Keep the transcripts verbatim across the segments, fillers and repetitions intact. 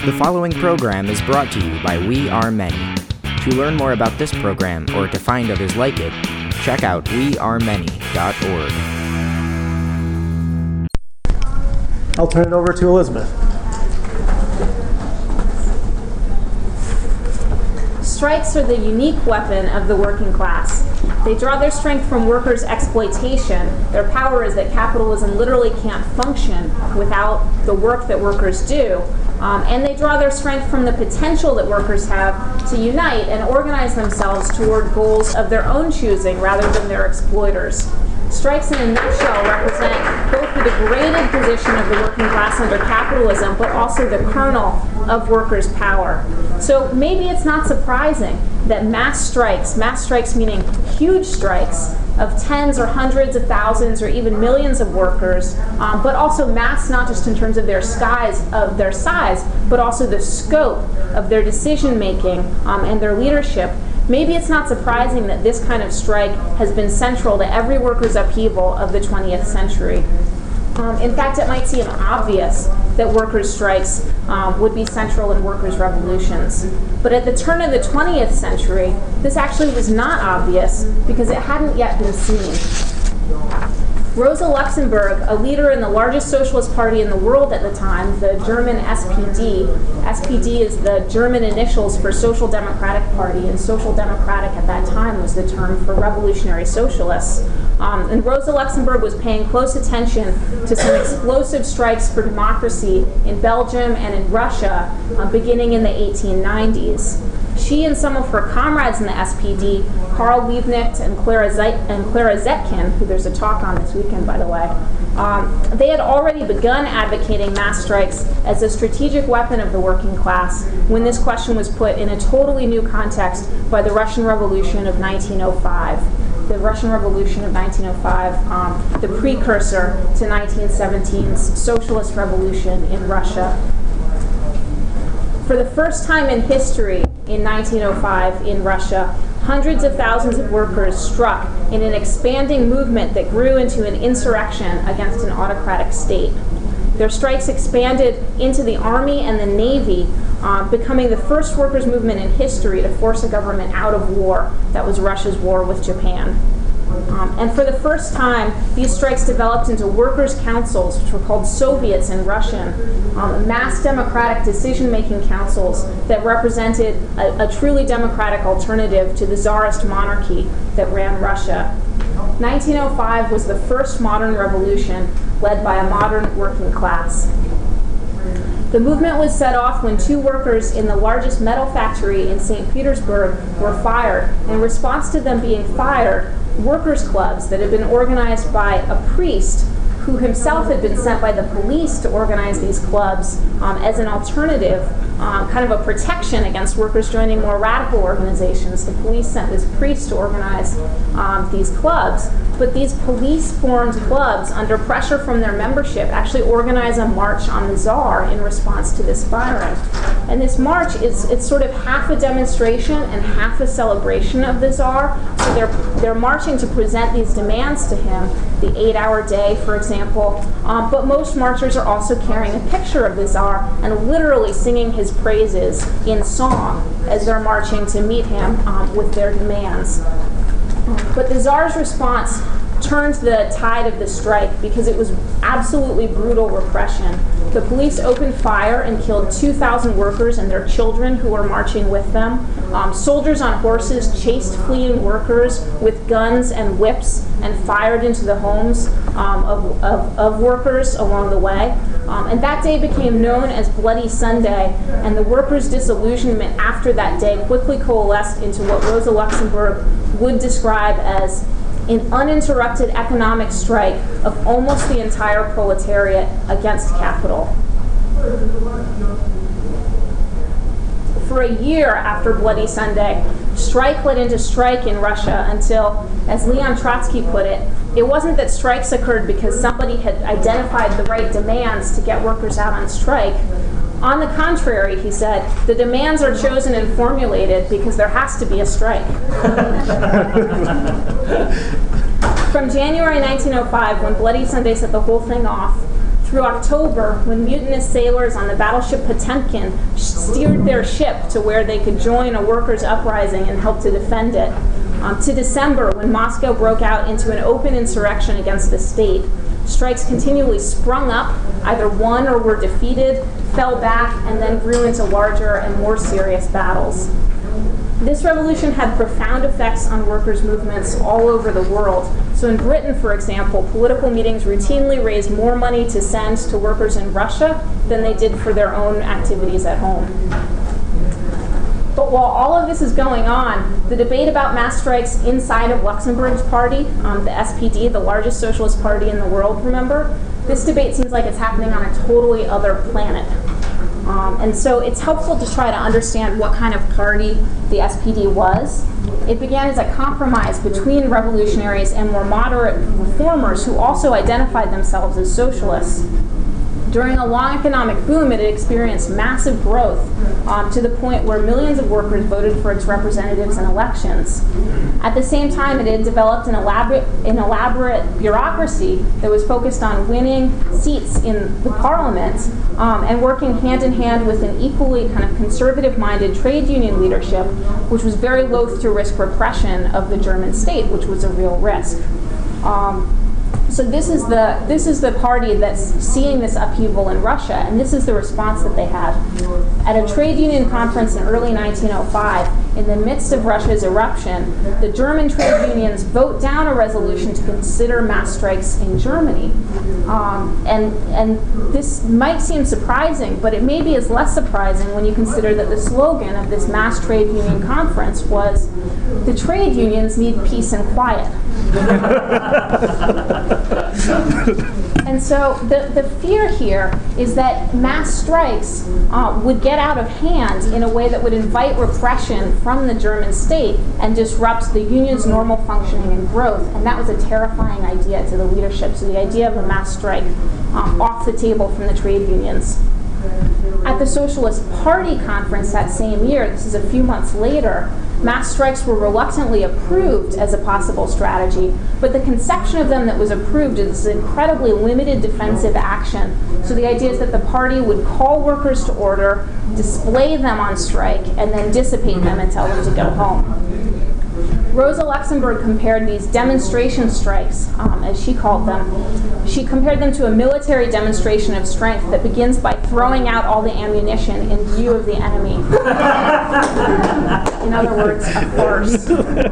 The following program is brought to you by We Are Many. To learn more about this program or to find others like it, check out we are many dot org. I'll turn it over to Elizabeth. Strikes are the unique weapon of the working class. They draw their strength from workers' exploitation. Their power is that capitalism literally can't function without the work that workers do. Um, and they draw their strength from the potential that workers have to unite and organize themselves toward goals of their own choosing rather than their exploiters. Strikes in a nutshell represent both the degraded position of the working class under capitalism, but also the kernel of workers' power. So maybe it's not surprising that mass strikes, mass strikes meaning huge strikes of tens or hundreds of thousands or even millions of workers, um, but also mass not just in terms of their size, of their size, but also the scope of their decision making um, and their leadership. Maybe it's not surprising that this kind of strike has been central to every workers' upheaval of the twentieth century. Um, in fact, it might seem obvious that workers' strikes um, would be central in workers' revolutions. But at the turn of the twentieth century, this actually was not obvious because it hadn't yet been seen. Rosa Luxemburg, a leader in the largest socialist party in the world at the time, the German S P D. S P D is the German initials for Social Democratic Party, and Social Democratic at that time was the term for revolutionary socialists. Um, and Rosa Luxemburg was paying close attention to some explosive strikes for democracy in Belgium and in Russia uh, beginning in the eighteen nineties. She and some of her comrades in the S P D, Karl Liebknecht and Clara, Zeit- and Clara Zetkin, who there's a talk on this weekend, by the way, um, they had already begun advocating mass strikes as a strategic weapon of the working class when this question was put in a totally new context by the Russian Revolution of nineteen oh five. The Russian Revolution of nineteen oh five, um, the precursor to nineteen seventeen's socialist revolution in Russia. For the first time in history, in nineteen oh five in Russia, hundreds of thousands of workers struck in an expanding movement that grew into an insurrection against an autocratic state. Their strikes expanded into the army and the navy, uh, becoming the first workers' movement in history to force a government out of war. That was Russia's war with Japan. Um, and for the first time, these strikes developed into workers' councils, which were called Soviets in Russian, um, mass democratic decision-making councils that represented a, a truly democratic alternative to the czarist monarchy that ran Russia. nineteen oh five was the first modern revolution led by a modern working class. The movement was set off when two workers in the largest metal factory in Saint Petersburg were fired. In response to them being fired, workers' clubs that had been organized by a priest who himself had been sent by the police to organize these clubs um, as an alternative, um, kind of a protection against workers joining more radical organizations. The police sent this priest to organize um, these clubs, but these police-formed clubs, under pressure from their membership, actually organize a march on the Tsar in response to this firing. And this march is it's sort of half a demonstration and half a celebration of the Tsar. So they're they're marching to present these demands to him, the eight-hour day, for example. Um, but most marchers are also carrying a picture of the Tsar and literally singing his praises in song as they're marching to meet him um, with their demands. But the Tsar's response turned the tide of the strike because it was absolutely brutal repression. The police opened fire and killed two thousand workers and their children who were marching with them. Um, soldiers on horses chased fleeing workers with guns and whips and fired into the homes um, of, of, of workers along the way. Um, and that day became known as Bloody Sunday, and the workers' disillusionment after that day quickly coalesced into what Rosa Luxemburg would describe as an uninterrupted economic strike of almost the entire proletariat against capital. For a year after Bloody Sunday, strike led into strike in Russia until, as Leon Trotsky put it, it wasn't that strikes occurred because somebody had identified the right demands to get workers out on strike. On the contrary, he said, the demands are chosen and formulated because there has to be a strike. From January nineteen oh five, when Bloody Sunday set the whole thing off, through through October, when mutinous sailors on the battleship Potemkin steered their ship to where they could join a workers' uprising and help to defend it, um, to December, when Moscow broke out into an open insurrection against the state. Strikes continually sprung up, either won or were defeated, fell back, and then grew into larger and more serious battles. This revolution had profound effects on workers' movements all over the world. So in Britain, for example, political meetings routinely raised more money to send to workers in Russia than they did for their own activities at home. But while all of this is going on, the debate about mass strikes inside of Luxemburg's party, um, the S P D, the largest socialist party in the world, remember, this debate seems like it's happening on a totally other planet. Um, and so it's helpful to try to understand what kind of party the S P D was. It began as a compromise between revolutionaries and more moderate reformers who also identified themselves as socialists. During a long economic boom, it had experienced massive growth um, to the point where millions of workers voted for its representatives in elections. At the same time, it had developed an elaborate, an elaborate bureaucracy that was focused on winning seats in the parliament um, and working hand in hand with an equally kind of conservative-minded trade union leadership, which was very loath to risk repression of the German state, which was a real risk. Um, So this is the this is the party that's seeing this upheaval in Russia, and this is the response that they had. At a trade union conference in early nineteen oh five, in the midst of Russia's eruption, the German trade unions vote down a resolution to consider mass strikes in Germany. Um, and and this might seem surprising, but it maybe is less surprising when you consider that the slogan of this mass trade union conference was, "The trade unions need peace and quiet." And so the, the fear here is that mass strikes uh, would get out of hand in a way that would invite repression from the German state and disrupt the union's normal functioning and growth. And that was a terrifying idea to the leadership. So the idea of a mass strike um, off the table from the trade unions. At the Socialist Party conference that same year, this is a few months later, mass strikes were reluctantly approved as a possible strategy, but the conception of them that was approved is this incredibly limited defensive action. So the idea is that the party would call workers to order, display them on strike, and then dissipate them and tell them to go home. Rosa Luxemburg compared these demonstration strikes, um, as she called them, she compared them to a military demonstration of strength that begins by throwing out all the ammunition in view of the enemy. In other words, a farce.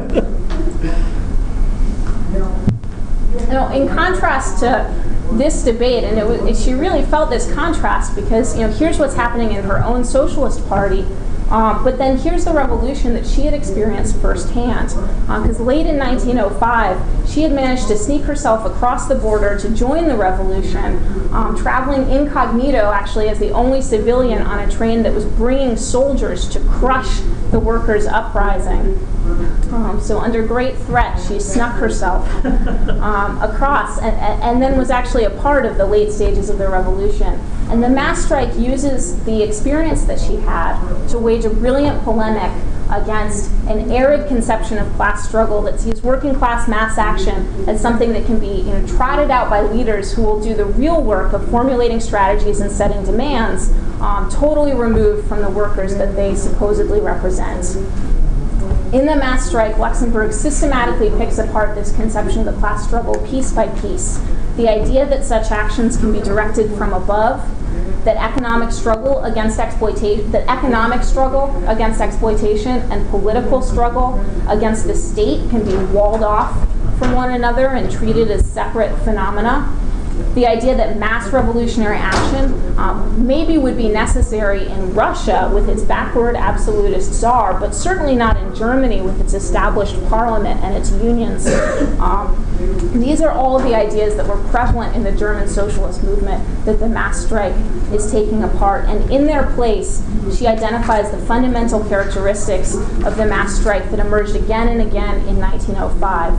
Now, in contrast to this debate, and it was, she really felt this contrast because, you know, here's what's happening in her own socialist party. Um, but then here's the revolution that she had experienced firsthand. Because um, late in nineteen oh five, she had managed to sneak herself across the border to join the revolution, um, traveling incognito actually as the only civilian on a train that was bringing soldiers to crush the workers' uprising. Um, so under great threat, she snuck herself um, across and, and then was actually a part of the late stages of the revolution. And the mass strike uses the experience that she had to wage a brilliant polemic against an arid conception of class struggle that sees working class mass action as something that can be, you know, trotted out by leaders who will do the real work of formulating strategies and setting demands, um, totally removed from the workers that they supposedly represent. In the mass strike, Luxemburg systematically picks apart this conception of the class struggle piece by piece. The idea that such actions can be directed from above, that economic struggle against exploitation, that economic struggle against exploitation and political struggle against the state can be walled off from one another and treated as separate phenomena. The idea that mass revolutionary action um, maybe would be necessary in Russia with its backward absolutist czar, but certainly not in Germany with its established parliament and its unions. Um, these are all the ideas that were prevalent in the German socialist movement that the mass strike is taking apart. And in their place, she identifies the fundamental characteristics of the mass strike that emerged again and again in nineteen oh five.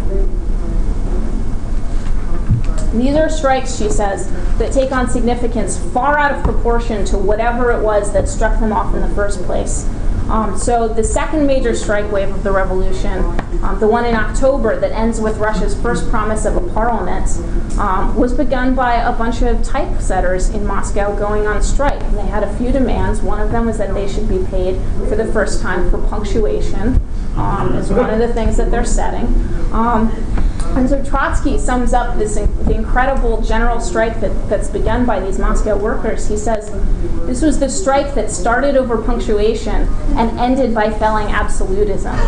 These are strikes, she says, that take on significance far out of proportion to whatever it was that struck them off in the first place. Um, so the second major strike wave of the revolution, um, the one in October that ends with Russia's first promise of a parliament, um, was begun by a bunch of typesetters in Moscow going on strike. And they had a few demands. One of them was that they should be paid for the first time for punctuation. Um, is one of the things that they're setting. Um, and so Trotsky sums up this in, the incredible general strike that, that's begun by these Moscow workers. He says, this was the strike that started over punctuation and ended by felling absolutism.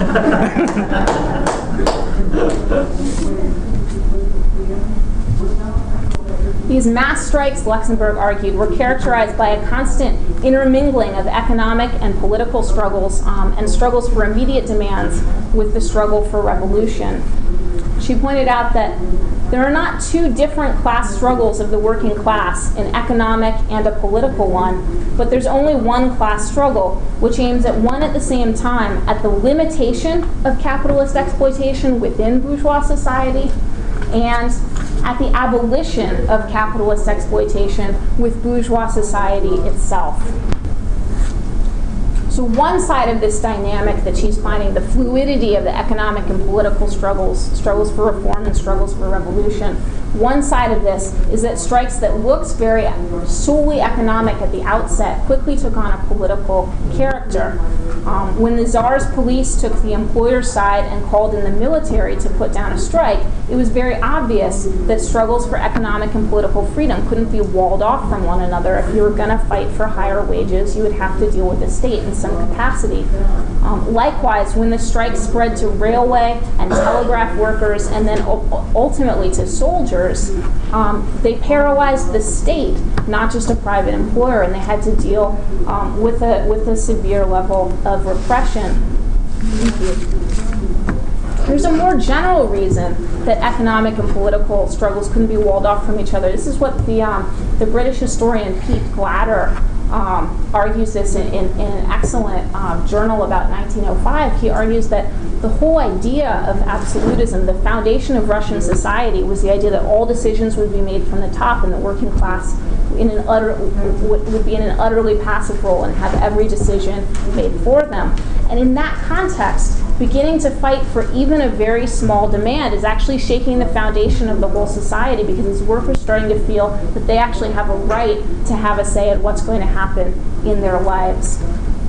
These mass strikes, Luxemburg argued, were characterized by a constant intermingling of economic and political struggles um, and struggles for immediate demands with the struggle for revolution. She pointed out that there are not two different class struggles of the working class, an economic and a political one, but there's only one class struggle, which aims at one at the same time at the limitation of capitalist exploitation within bourgeois society and at the abolition of capitalist exploitation with bourgeois society itself. So one side of this dynamic that she's finding, the fluidity of the economic and political struggles, struggles for reform and struggles for revolution, one side of this is that strikes that looks very solely economic at the outset quickly took on a political character. Um, when the Tsar's police took the employer's side and called in the military to put down a strike, it was very obvious that struggles for economic and political freedom couldn't be walled off from one another. If you were going to fight for higher wages, you would have to deal with the state in some capacity. Um, likewise, when the strike spread to railway and telegraph workers and then u- ultimately to soldiers, um, they paralyzed the state, not just a private employer, and they had to deal um, with a with a severe level of repression. Thank you. There's a more general reason that economic and political struggles couldn't be walled off from each other. This is what the um, the British historian Pete Glatter um, argues this in, in, in an excellent um, journal about nineteen oh five. He argues that the whole idea of absolutism, the foundation of Russian society, was the idea that all decisions would be made from the top, and the working class in an utter, would, would be in an utterly passive role and have every decision made for them. And in that context, beginning to fight for even a very small demand is actually shaking the foundation of the whole society, because these workers are starting to feel that they actually have a right to have a say at what's going to happen in their lives.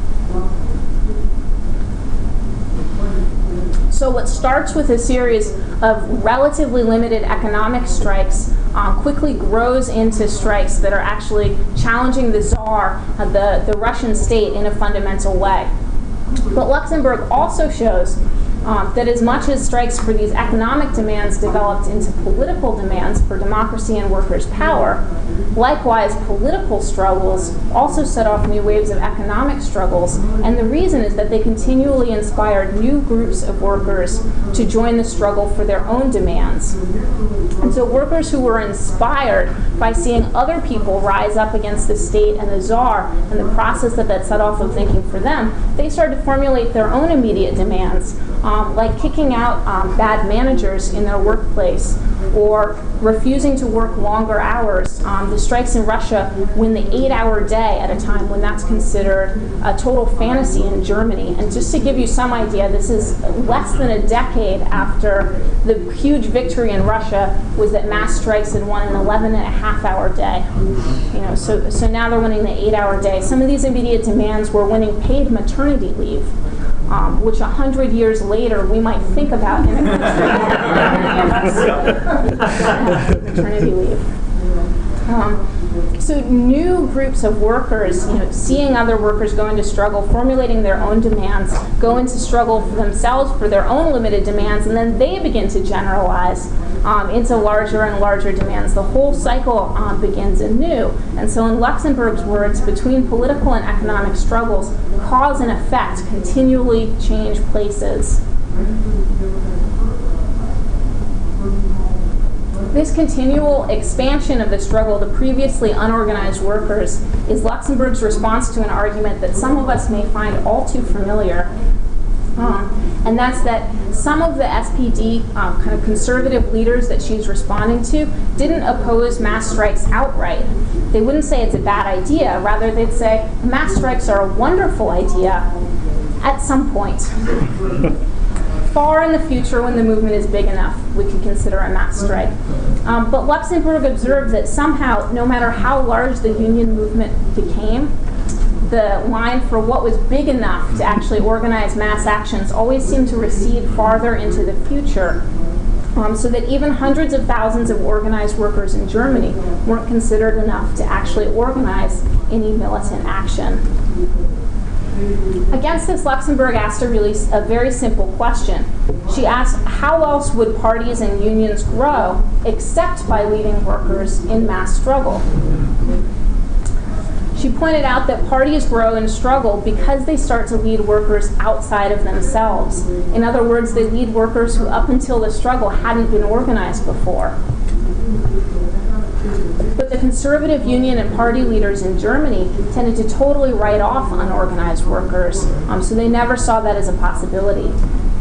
So what starts with a series of relatively limited economic strikes um, quickly grows into strikes that are actually challenging the Tsar, uh, the, the Russian state, in a fundamental way. But Luxemburg also shows um, that as much as strikes for these economic demands developed into political demands for democracy and workers' power, likewise political struggles also set off new waves of economic struggles. And the reason is that they continually inspired new groups of workers to join the struggle for their own demands. And so workers who were inspired by seeing other people rise up against the state and the Tsar and the process that that set off of thinking for them, they started to formulate their own immediate demands, um, like kicking out um, bad managers in their workplace or refusing to work longer hours. Um, the strikes in Russia win the eight-hour day at a time when that's considered a total fantasy in Germany. And just to give you some idea, this is less than a decade after the huge victory in Russia was that mass strikes had won an eleven and a half hour day. You know, so so now they're winning the eight-hour day. Some of these immediate demands were winning paid maternity leave, um, which a hundred years later we might think about in a country. Maternity leave. Um, so new groups of workers, you know, seeing other workers go into struggle, formulating their own demands, go into struggle for themselves for their own limited demands, and then they begin to generalize um, into larger and larger demands. The whole cycle um, begins anew. And so in Luxemburg's words, between political and economic struggles, cause and effect continually change places. This continual expansion of the struggle of the previously unorganized workers is Luxemburg's response to an argument that some of us may find all too familiar. Um, and that's that some of the S P D um, kind of conservative leaders that she's responding to didn't oppose mass strikes outright. They wouldn't say it's a bad idea. Rather, they'd say mass strikes are a wonderful idea at some point. far in the future, when the movement is big enough, we could consider a mass strike. Um, but Luxemburg observed that somehow, no matter how large the union movement became, the line for what was big enough to actually organize mass actions always seemed to recede farther into the future, um, so that even hundreds of thousands of organized workers in Germany weren't considered enough to actually organize any militant action. Against this, Luxemburg asked a really a very simple question. She asked, how else would parties and unions grow except by leading workers in mass struggle? She pointed out that parties grow and struggle because they start to lead workers outside of themselves. In other words, they lead workers who up until the struggle hadn't been organized before. But the conservative union and party leaders in Germany tended to totally write off unorganized workers, um, so they never saw that as a possibility.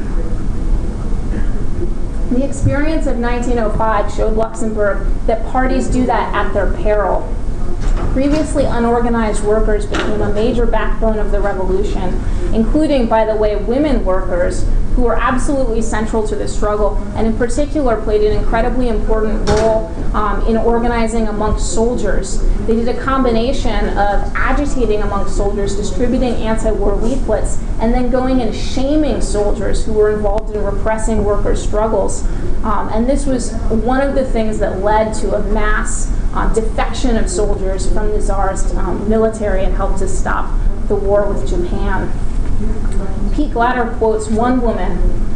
The experience of nineteen oh five showed Luxemburg that parties do that at their peril. Previously unorganized workers became a major backbone of the revolution, including, by the way, women workers, who were absolutely central to the struggle, and in particular played an incredibly important role um, in organizing amongst soldiers. They did a combination of agitating amongst soldiers, distributing anti-war leaflets, and then going and shaming soldiers who were involved in repressing workers' struggles. Um, and this was one of the things that led to a mass uh, defection of soldiers from the Tsar's um, military and helped to stop the war with Japan. Pete Glatter quotes one woman,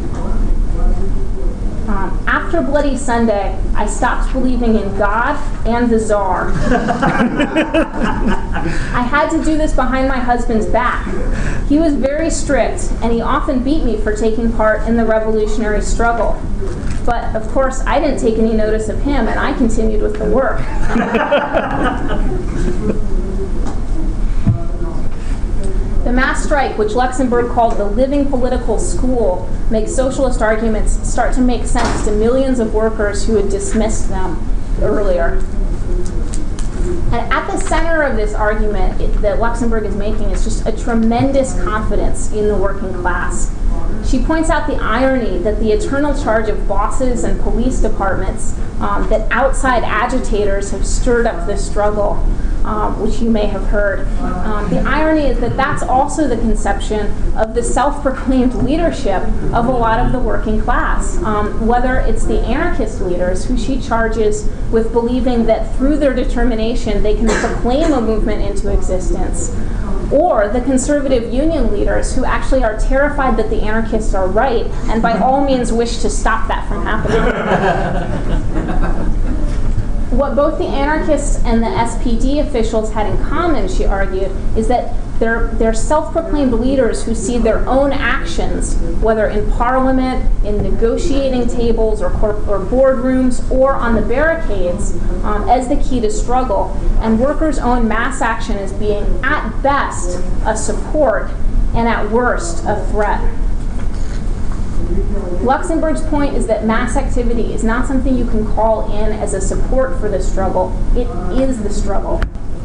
um, after Bloody Sunday, I stopped believing in God and the Tsar. I had to do this behind my husband's back. He was very strict, and he often beat me for taking part in the revolutionary struggle. But, of course, I didn't take any notice of him, and I continued with the work. The mass strike, which Luxemburg called the living political school, makes socialist arguments start to make sense to millions of workers who had dismissed them earlier. And at the center of this argument it, that Luxemburg is making is just a tremendous confidence in the working class. She points out the irony that the eternal charge of bosses and police departments, um, that outside agitators have stirred up this struggle, um, which you may have heard. Um, the irony is that that's also the conception of the self-proclaimed leadership of a lot of the working class, um, whether it's the anarchist leaders who she charges with believing that through their determination they can proclaim a movement into existence, or the conservative union leaders who actually are terrified that the anarchists are right and by all means wish to stop that from happening. What both the anarchists and the S P D officials had in common, she argued, is that they're, they're self-proclaimed leaders who see their own actions, whether in parliament, in negotiating tables or, corp- or boardrooms, or on the barricades, um, as the key to struggle. And workers' own mass action as being, at best, a support, and at worst, a threat. Luxemburg's point is that mass activity is not something you can call in as a support for the struggle. It is the struggle.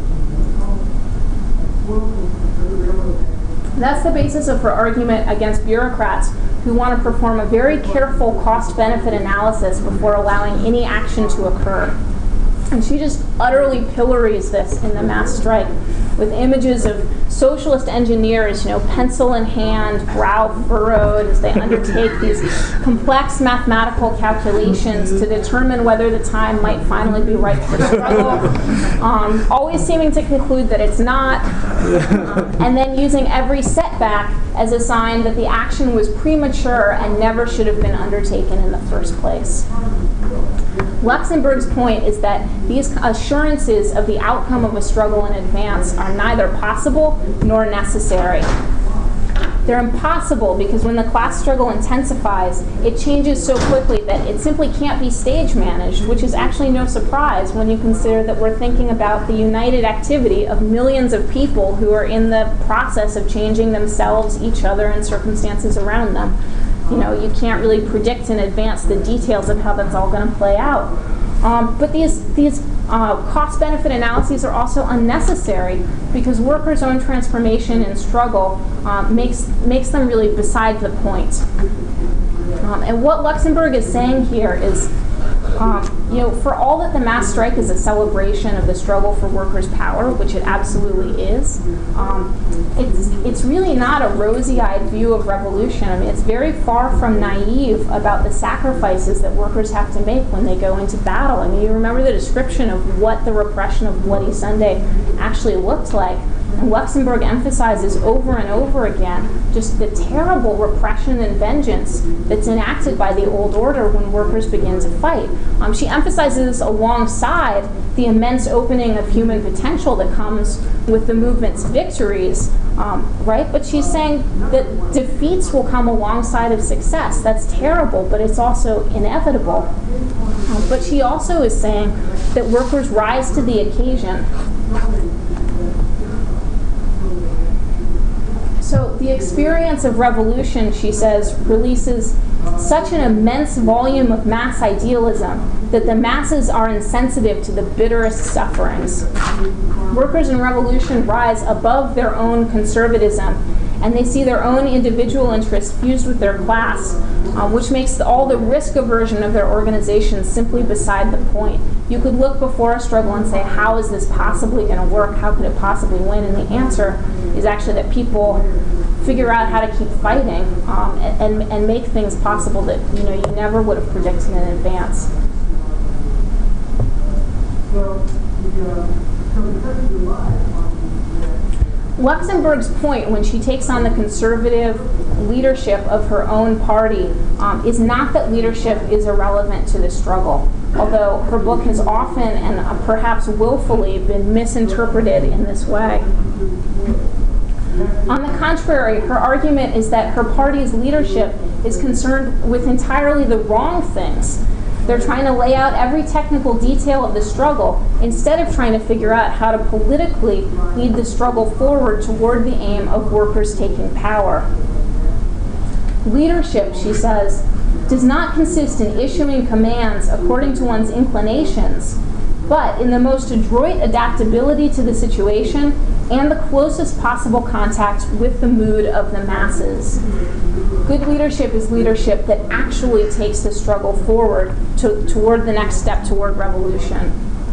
That's the basis of her argument against bureaucrats who want to perform a very careful cost-benefit analysis before allowing any action to occur. And she just utterly pillories this in the mass strike with images of socialist engineers, you know, pencil in hand, brow furrowed, as they undertake these complex mathematical calculations to determine whether the time might finally be right for struggle, um, always seeming to conclude that it's not, um, and then using every setback as a sign that the action was premature and never should have been undertaken in the first place. Luxemburg's point is that these assurances of the outcome of a struggle in advance are neither possible nor necessary. They're impossible because when the class struggle intensifies, it changes so quickly that it simply can't be stage managed, which is actually no surprise when you consider that we're thinking about the united activity of millions of people who are in the process of changing themselves, each other, and circumstances around them. You know, you can't really predict in advance the details of how that's all going to play out. Um, but these these uh, cost-benefit analyses are also unnecessary because workers' own transformation and struggle um, makes makes them really beside the point. Um, and what Luxemburg is saying here is, um, you know, for all that the mass strike is a celebration of the struggle for workers' power, which it absolutely is, um, it's it's really not a rosy-eyed view of revolution. I mean, it's very far from naive about the sacrifices that workers have to make when they go into battle. I mean, you remember the description of what the repression of Bloody Sunday actually looked like. And Luxemburg emphasizes over and over again just the terrible repression and vengeance that's enacted by the old order when workers begin to fight. Um, she emphasizes this alongside the immense opening of human potential that comes with the movement's victories, um, right? But she's saying that defeats will come alongside of success. That's terrible, but it's also inevitable. Um, but she also is saying that workers rise to the occasion. So the experience of revolution, she says, releases such an immense volume of mass idealism that the masses are insensitive to the bitterest sufferings. Workers in revolution rise above their own conservatism, and they see their own individual interests fused with their class, uh, which makes all the risk aversion of their organization simply beside the point. You could look before a struggle and say, how is this possibly going to work? How could it possibly win? And the answer is actually that people figure out how to keep fighting um, and, and, and make things possible that you know you never would have predicted in advance. Luxemburg's point when she takes on the conservative leadership of her own party um, is not that leadership is irrelevant to the struggle, although her book has often and uh, perhaps willfully been misinterpreted in this way. On the contrary, her argument is that her party's leadership is concerned with entirely the wrong things. They're trying to lay out every technical detail of the struggle instead of trying to figure out how to politically lead the struggle forward toward the aim of workers taking power. Leadership, she says, does not consist in issuing commands according to one's inclinations, but in the most adroit adaptability to the situation and the closest possible contact with the mood of the masses. Good leadership is leadership that actually takes the struggle forward to, toward the next step toward revolution.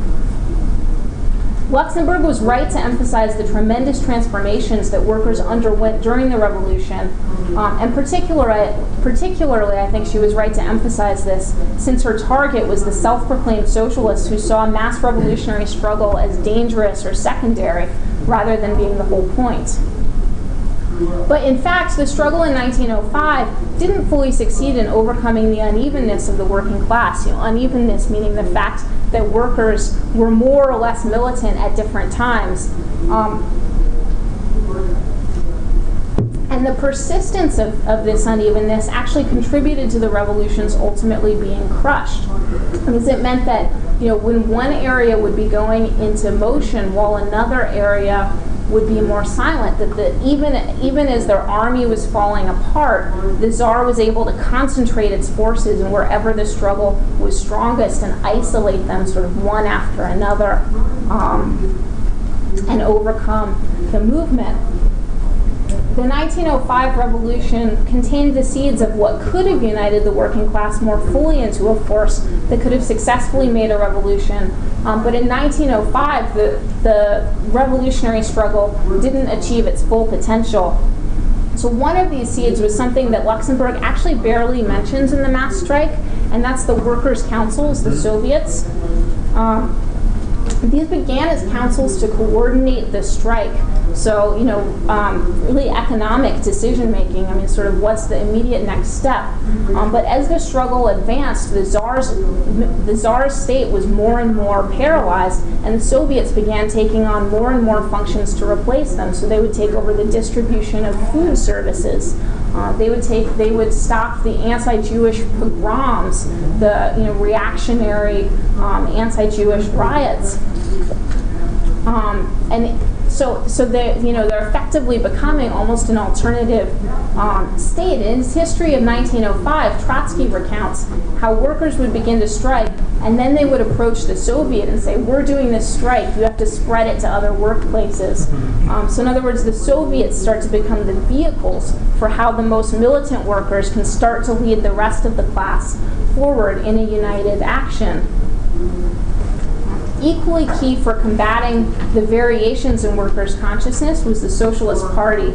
Luxemburg was right to emphasize the tremendous transformations that workers underwent during the revolution, um, and particularly, particularly, I think she was right to emphasize this, since her target was the self-proclaimed socialists who saw mass revolutionary struggle as dangerous or secondary, rather than being the whole point. But in fact, the struggle in nineteen oh five didn't fully succeed in overcoming the unevenness of the working class. You know, unevenness meaning the fact that workers were more or less militant at different times. Um, and the persistence of, of this unevenness actually contributed to the revolutions ultimately being crushed. Because it meant that, you know, when one area would be going into motion while another area would be more silent, that the, even even as their army was falling apart, the Tsar was able to concentrate its forces and wherever the struggle was strongest and isolate them sort of one after another um, and overcome the movement. The nineteen oh five revolution contained the seeds of what could have united the working class more fully into a force that could have successfully made a revolution. Um, but in nineteen oh five, the, the revolutionary struggle didn't achieve its full potential. So one of these seeds was something that Luxemburg actually barely mentions in the mass strike, and that's the workers' councils, the Soviets. Um, these began as councils to coordinate the strike. So, you know, um, really economic decision making. I mean, sort of what's the immediate next step. Um, but as the struggle advanced, the Tsar's, the Tsar's state was more and more paralyzed, and the Soviets began taking on more and more functions to replace them. So they would take over the distribution of food services. Uh, they would take, they would stop the anti-Jewish pogroms, the you know reactionary um, anti-Jewish riots, um, and. So, so they, you know, they're effectively becoming almost an alternative um, state. In his history of nineteen oh five, Trotsky recounts how workers would begin to strike, and then they would approach the Soviet and say, "We're doing this strike. You have to spread it to other workplaces." Um, so, in other words, the Soviets start to become the vehicles for how the most militant workers can start to lead the rest of the class forward in a united action. Equally key for combating the variations in workers' consciousness was the Socialist Party.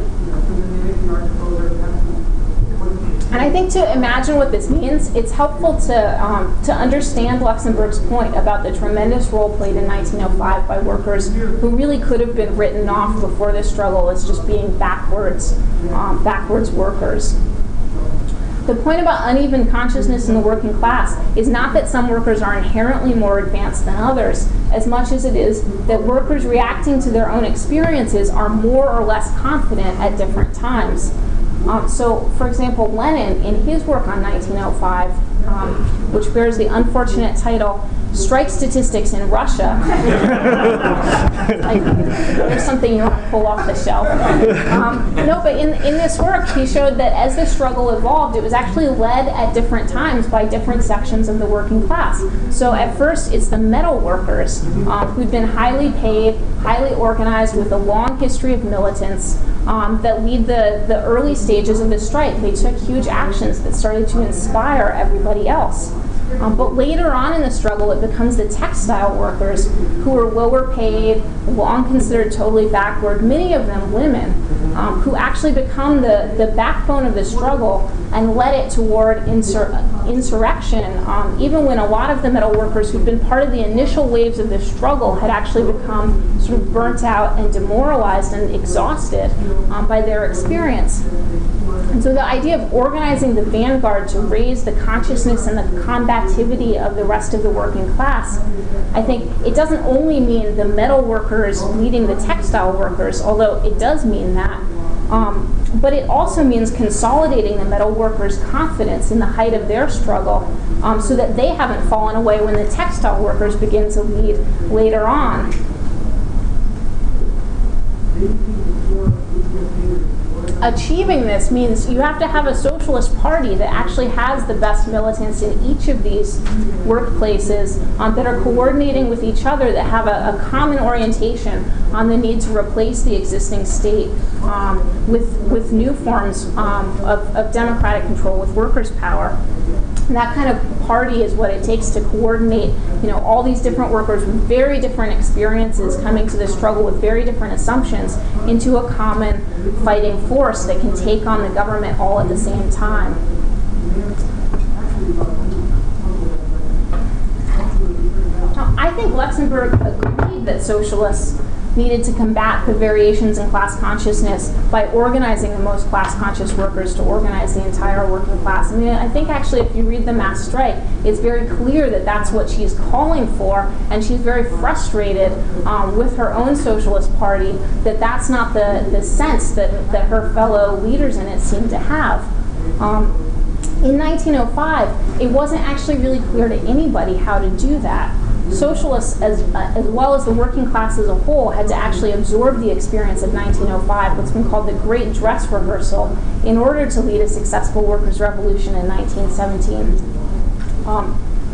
And I think to imagine what this means, it's helpful to um, to understand Luxemburg's point about the tremendous role played in nineteen oh five by workers who really could have been written off before this struggle as just being backwards, um, backwards workers. The point about uneven consciousness in the working class is not that some workers are inherently more advanced than others, as much as it is that workers reacting to their own experiences are more or less confident at different times. Um, so, for example, Lenin, in his work on nineteen oh five, um, which bears the unfortunate title, Strike Statistics in Russia. Like, there's something you want to pull off the shelf. Um, no, but in, in this work, he showed that as the struggle evolved, it was actually led at different times by different sections of the working class. So at first, it's the metal workers um, who'd been highly paid, highly organized, with a long history of militance um, that lead the, the early stages of the strike. They took huge actions that started to inspire everybody else. Um, but later on in the struggle, it becomes the textile workers who are lower paid, long considered totally backward, many of them women, um, who actually become the, the backbone of the struggle and led it toward insur- insurrection, um, even when a lot of the metal workers who'd been part of the initial waves of the struggle had actually become sort of burnt out and demoralized and exhausted um, by their experience. And so the idea of organizing the vanguard to raise the consciousness and the combativity of the rest of the working class, I think it doesn't only mean the metal workers leading the textile workers, although it does mean that, um, but it also means consolidating the metal workers' confidence in the height of their struggle um, so that they haven't fallen away when the textile workers begin to lead later on. Achieving this means you have to have a socialist party that actually has the best militants in each of these workplaces um, that are coordinating with each other, that have a, a common orientation on the need to replace the existing state um, with, with new forms um, of, of democratic control, with workers' power. And that kind of party is what it takes to coordinate, you know, all these different workers with very different experiences coming to the struggle with very different assumptions into a common fighting force that can take on the government all at the same time. Now, I think Luxemburg agreed that socialists needed to combat the variations in class consciousness by organizing the most class-conscious workers to organize the entire working class. I mean, I think actually if you read The Mass Strike, it's very clear that that's what she's calling for, and she's very frustrated um, with her own socialist party that that's not the, the sense that, that her fellow leaders in it seem to have. Um, in nineteen oh five, it wasn't actually really clear to anybody how to do that. Socialists, as, uh, as well as the working class as a whole, had to actually absorb the experience of nineteen oh five, what's been called the Great Dress Rehearsal, in order to lead a successful workers' revolution in nineteen seventeen. Um,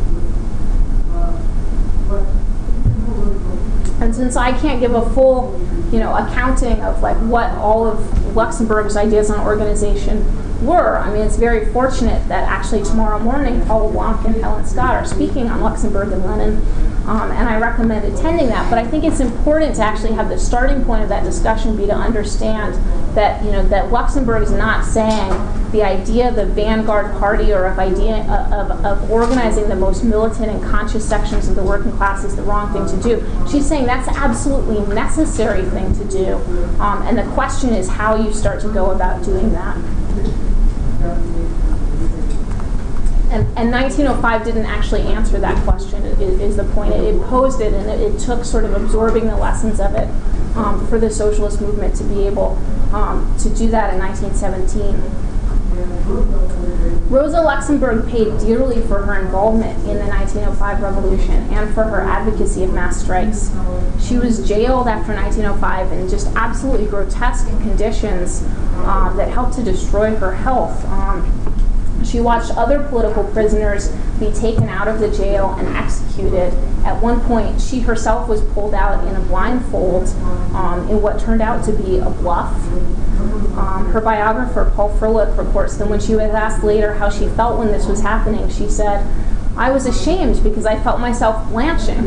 and since I can't give a full, you know, accounting of like what all of Luxemburg's ideas on organization were, I mean, it's very fortunate that actually tomorrow morning Paul LeBlanc and Helen Scott are speaking on Luxemburg and Lenin, um, and I recommend attending that. But I think it's important to actually have the starting point of that discussion be to understand that, you know, that Luxemburg is not saying the idea of the vanguard party or of idea of, of, of organizing the most militant and conscious sections of the working class is the wrong thing to do. She's saying that's an absolutely necessary thing to do, um, and the question is how you start to go about doing that. And, and nineteen oh five didn't actually answer that question, is, is the point. It, it posed it, and it, it took sort of absorbing the lessons of it um, for the socialist movement to be able um, to do that in nineteen seventeen. Rosa Luxemburg paid dearly for her involvement in the nineteen oh five revolution and for her advocacy of mass strikes. She was jailed after nineteen oh five in just absolutely grotesque conditions uh, that helped to destroy her health. Um, she watched other political prisoners be taken out of the jail and executed. At one point, she herself was pulled out in a blindfold um, in what turned out to be a bluff. Um, her biographer, Paul Froelich, reports that when she was asked later how she felt when this was happening, she said, "I was ashamed because I felt myself blanching."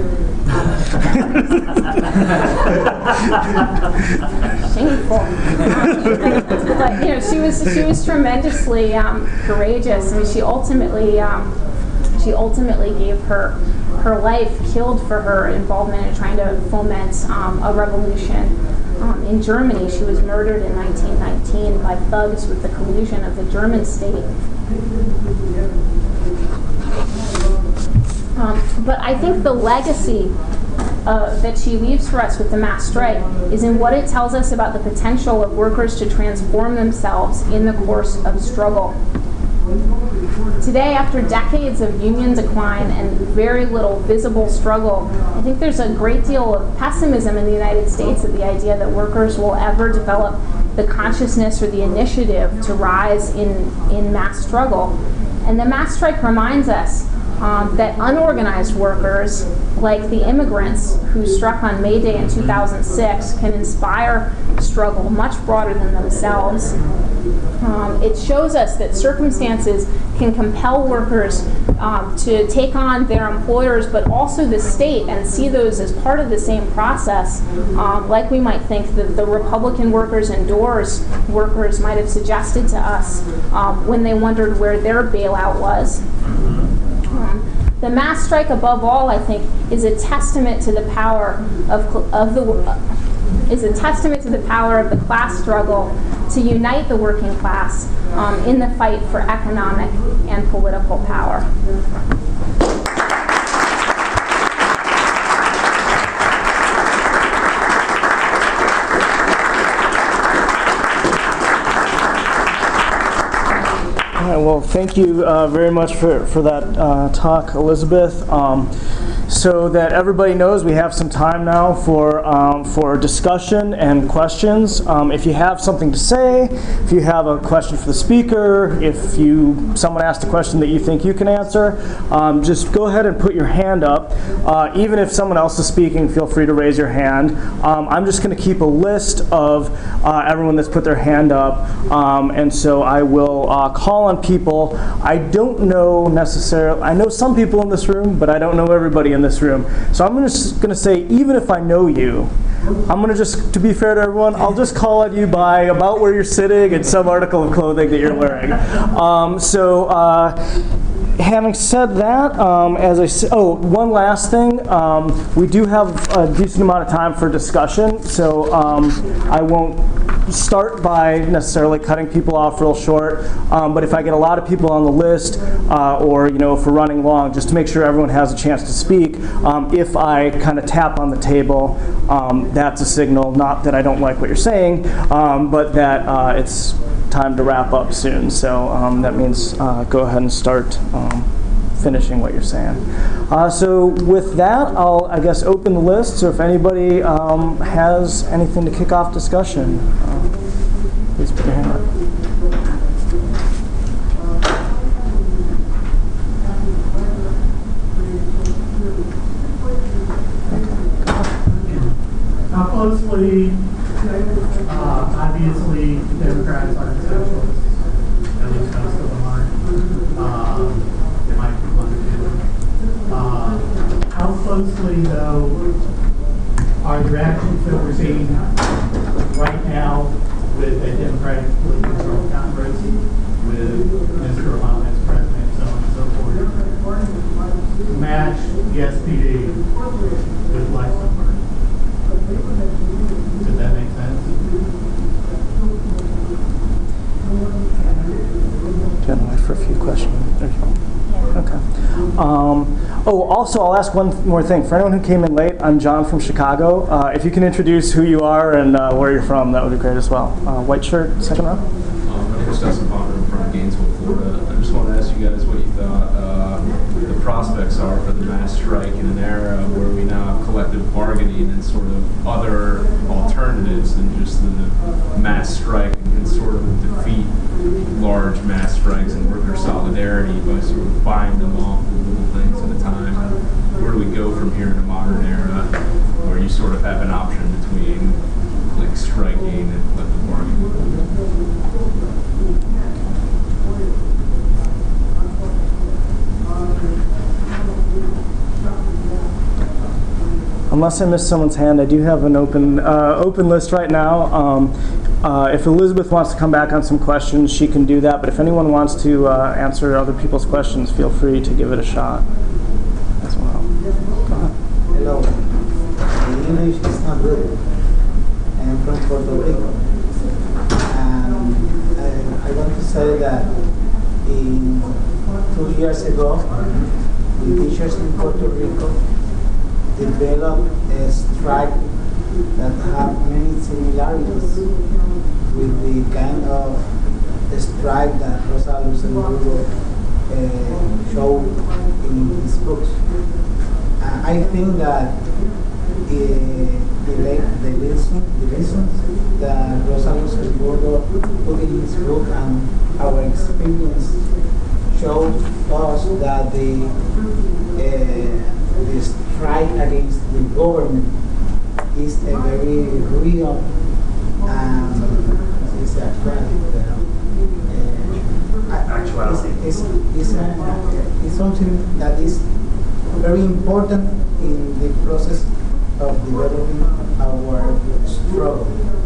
Shameful. But you know, she was she was tremendously um, courageous. I mean, she ultimately um, she ultimately gave her her life killed for her involvement in trying to foment um, a revolution. Um, in Germany, she was murdered in nineteen nineteen by thugs with the collusion of the German state. Um, but I think the legacy uh, that she leaves for us with the mass strike is in what it tells us about the potential of workers to transform themselves in the course of struggle. Today, after decades of union decline and very little visible struggle, I think there's a great deal of pessimism in the United States at the idea that workers will ever develop the consciousness or the initiative to rise in, in mass struggle. And the mass strike reminds us um, that unorganized workers, like the immigrants who struck on May Day in two thousand six, can inspire struggle much broader than themselves. Um, it shows us that circumstances can compel workers um, to take on their employers, but also the state, and see those as part of the same process, um, like we might think that the Republican workers and Doors workers might have suggested to us um, when they wondered where their bailout was. Um, the mass strike, above all, I think, is a testament to the power of, of the uh, is a testament to the power of the class struggle to unite the working class um, in the fight for economic and political power. All right, well, thank you uh, very much for, for that uh, talk, Elizabeth. Um, So that everybody knows, we have some time now for um, for discussion and questions. Um, if you have something to say, if you have a question for the speaker, if you someone asked a question that you think you can answer, um, just go ahead and put your hand up. Uh, even if someone else is speaking, feel free to raise your hand. Um, I'm just going to keep a list of uh, everyone that's put their hand up, um, and so I will uh, call on people. I don't know necessarily, I know some people in this room, but I don't know everybody in this room. So I'm just going to say, even if I know you, I'm going to just, to be fair to everyone, I'll just call on you by about where you're sitting and some article of clothing that you're wearing. Um, so uh, having said that, um, as I said, oh, one last thing. Um, we do have a decent amount of time for discussion, so um, I won't start by necessarily cutting people off real short, um, but if I get a lot of people on the list, uh, or you know, if we're running long, just to make sure everyone has a chance to speak, um, if I kind of tap on the table, um, that's a signal, not that I don't like what you're saying, um, but that uh, it's time to wrap up soon. So um, that means uh, go ahead and start um, finishing what you're saying. Uh, so with that, I'll, I guess, open the list. So if anybody um, has anything to kick off discussion, uh, please put your hand up. How closely, uh, obviously, Democrats aren't socialists, at least most of them aren't. Um, they might be one or two. Uh, how closely, though, are the reactions that we're seeing right now with a Democratic controlled Congress, with Mister Obama as president, so on and so forth, match the S P D with Luxemburg? Does that make sense? Gonna wait for a few questions. There you go. Okay. Um, oh, also, I'll ask one more thing. For anyone who came in late, I'm John from Chicago. Uh, if you can introduce who you are and uh, where you're from, that would be great as well. Uh, white shirt, second row. Um, my name is Dustin Potter. I'm from Gainesville, Florida. I just want to ask you guys what you thought uh, the prospects are for the mass strike in an era where we now have collective bargaining and sort of other alternatives than just the mass strike, and can sort of defeat large mass strikes and worker solidarity by sort of buying them off with little things at a time. Where do we go from here in a modern era where you sort of have an option between like striking and collective bargaining? Unless I missed someone's hand, I do have an open uh, open list right now. Um, uh, if Elizabeth wants to come back on some questions, she can do that. But if anyone wants to uh, answer other people's questions, feel free to give it a shot as well. Go ahead. Hello. The English is not good. I am from Puerto Rico. And I, I want to say that in two years ago, the teachers in Puerto Rico developed a strike that have many similarities with the kind of strike that Rosa Luxemburgo uh, showed in his books. Uh, I think that the, the, the, lesson, the lessons that Rosa Luxemburgo put in his book and our experience showed us that the uh, the strike against the government is a very real and it's actuality. Uh, actuality. It's, it's, it's, a, it's something that is very important in the process of developing our struggle.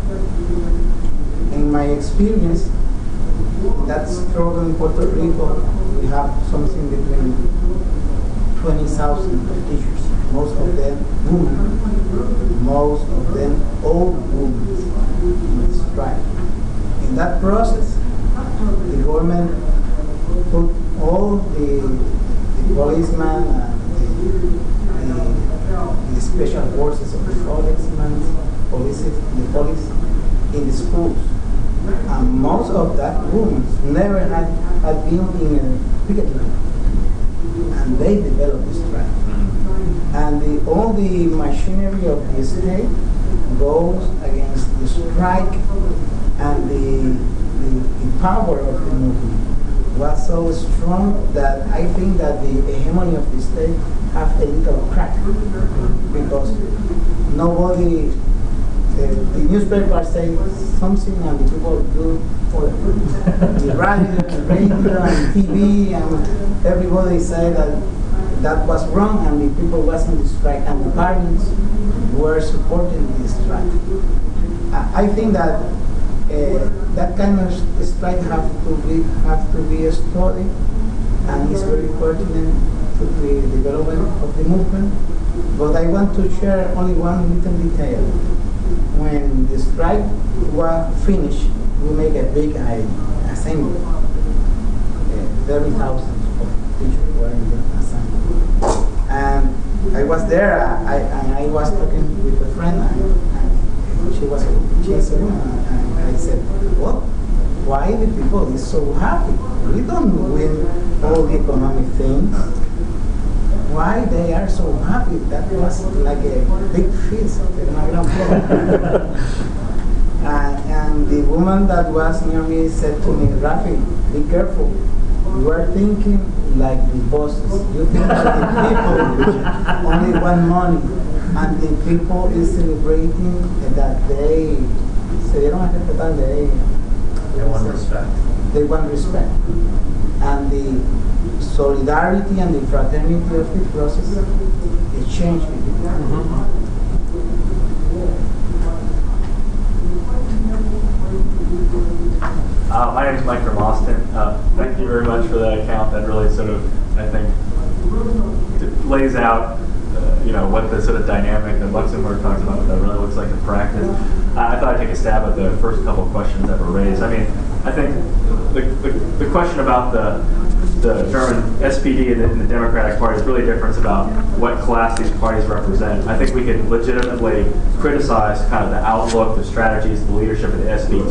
In my experience, that struggle in Puerto Rico, we have something between twenty thousand teachers, most of them women, most of them old women in strike. In that process, the government put all the, the policemen and the, the, the special forces of the policemen, police, the police in the schools. And most of that women never had, had been in a picket line. And they developed the strike. And the, all the machinery of the state goes against the strike, and the, the, the power of the movement was so strong that I think that the hegemony of the state have a little crack, because nobody, the, the newspapers say something and the people do for the radio, the radio and T V, and everybody say that that was wrong and the people wasn't the strike, and the parents were supporting the strike. I, I think that uh, that kind of strike have to be have to be studied, and it's very pertinent to the development of the movement. But I want to share only one little detail. When the strike was finished, we make a big assembly. Uh, thirty thousand of teachers were in the assembly. And I was there, I, and I was talking with a friend, and, and she was she said, and I said, well, why the people is so happy? We don't win all the economic things. Why they are so happy? That was like a big feast. and, and the woman that was near me said to me, Rafi, be careful. You are thinking like the bosses. You think that the people only want money, and the people is celebrating that they se dieron a respetar, they They want respect. They want respect. And the solidarity and the fraternity of the process, it changed people. Mm-hmm. Uh, my name is Mike from Austin. Uh, thank you very much for that account. That really sort of, I think, lays out, uh, you know, what the sort of dynamic that Luxemburg talks about, what that really looks like in practice. Uh, I thought I'd take a stab at the first couple questions that were raised. I mean, I think the, the, the question about the the German S P D and the, and the Democratic Party is really a difference about what class these parties represent. I think we can legitimately criticize kind of the outlook, the strategies, the leadership of the S P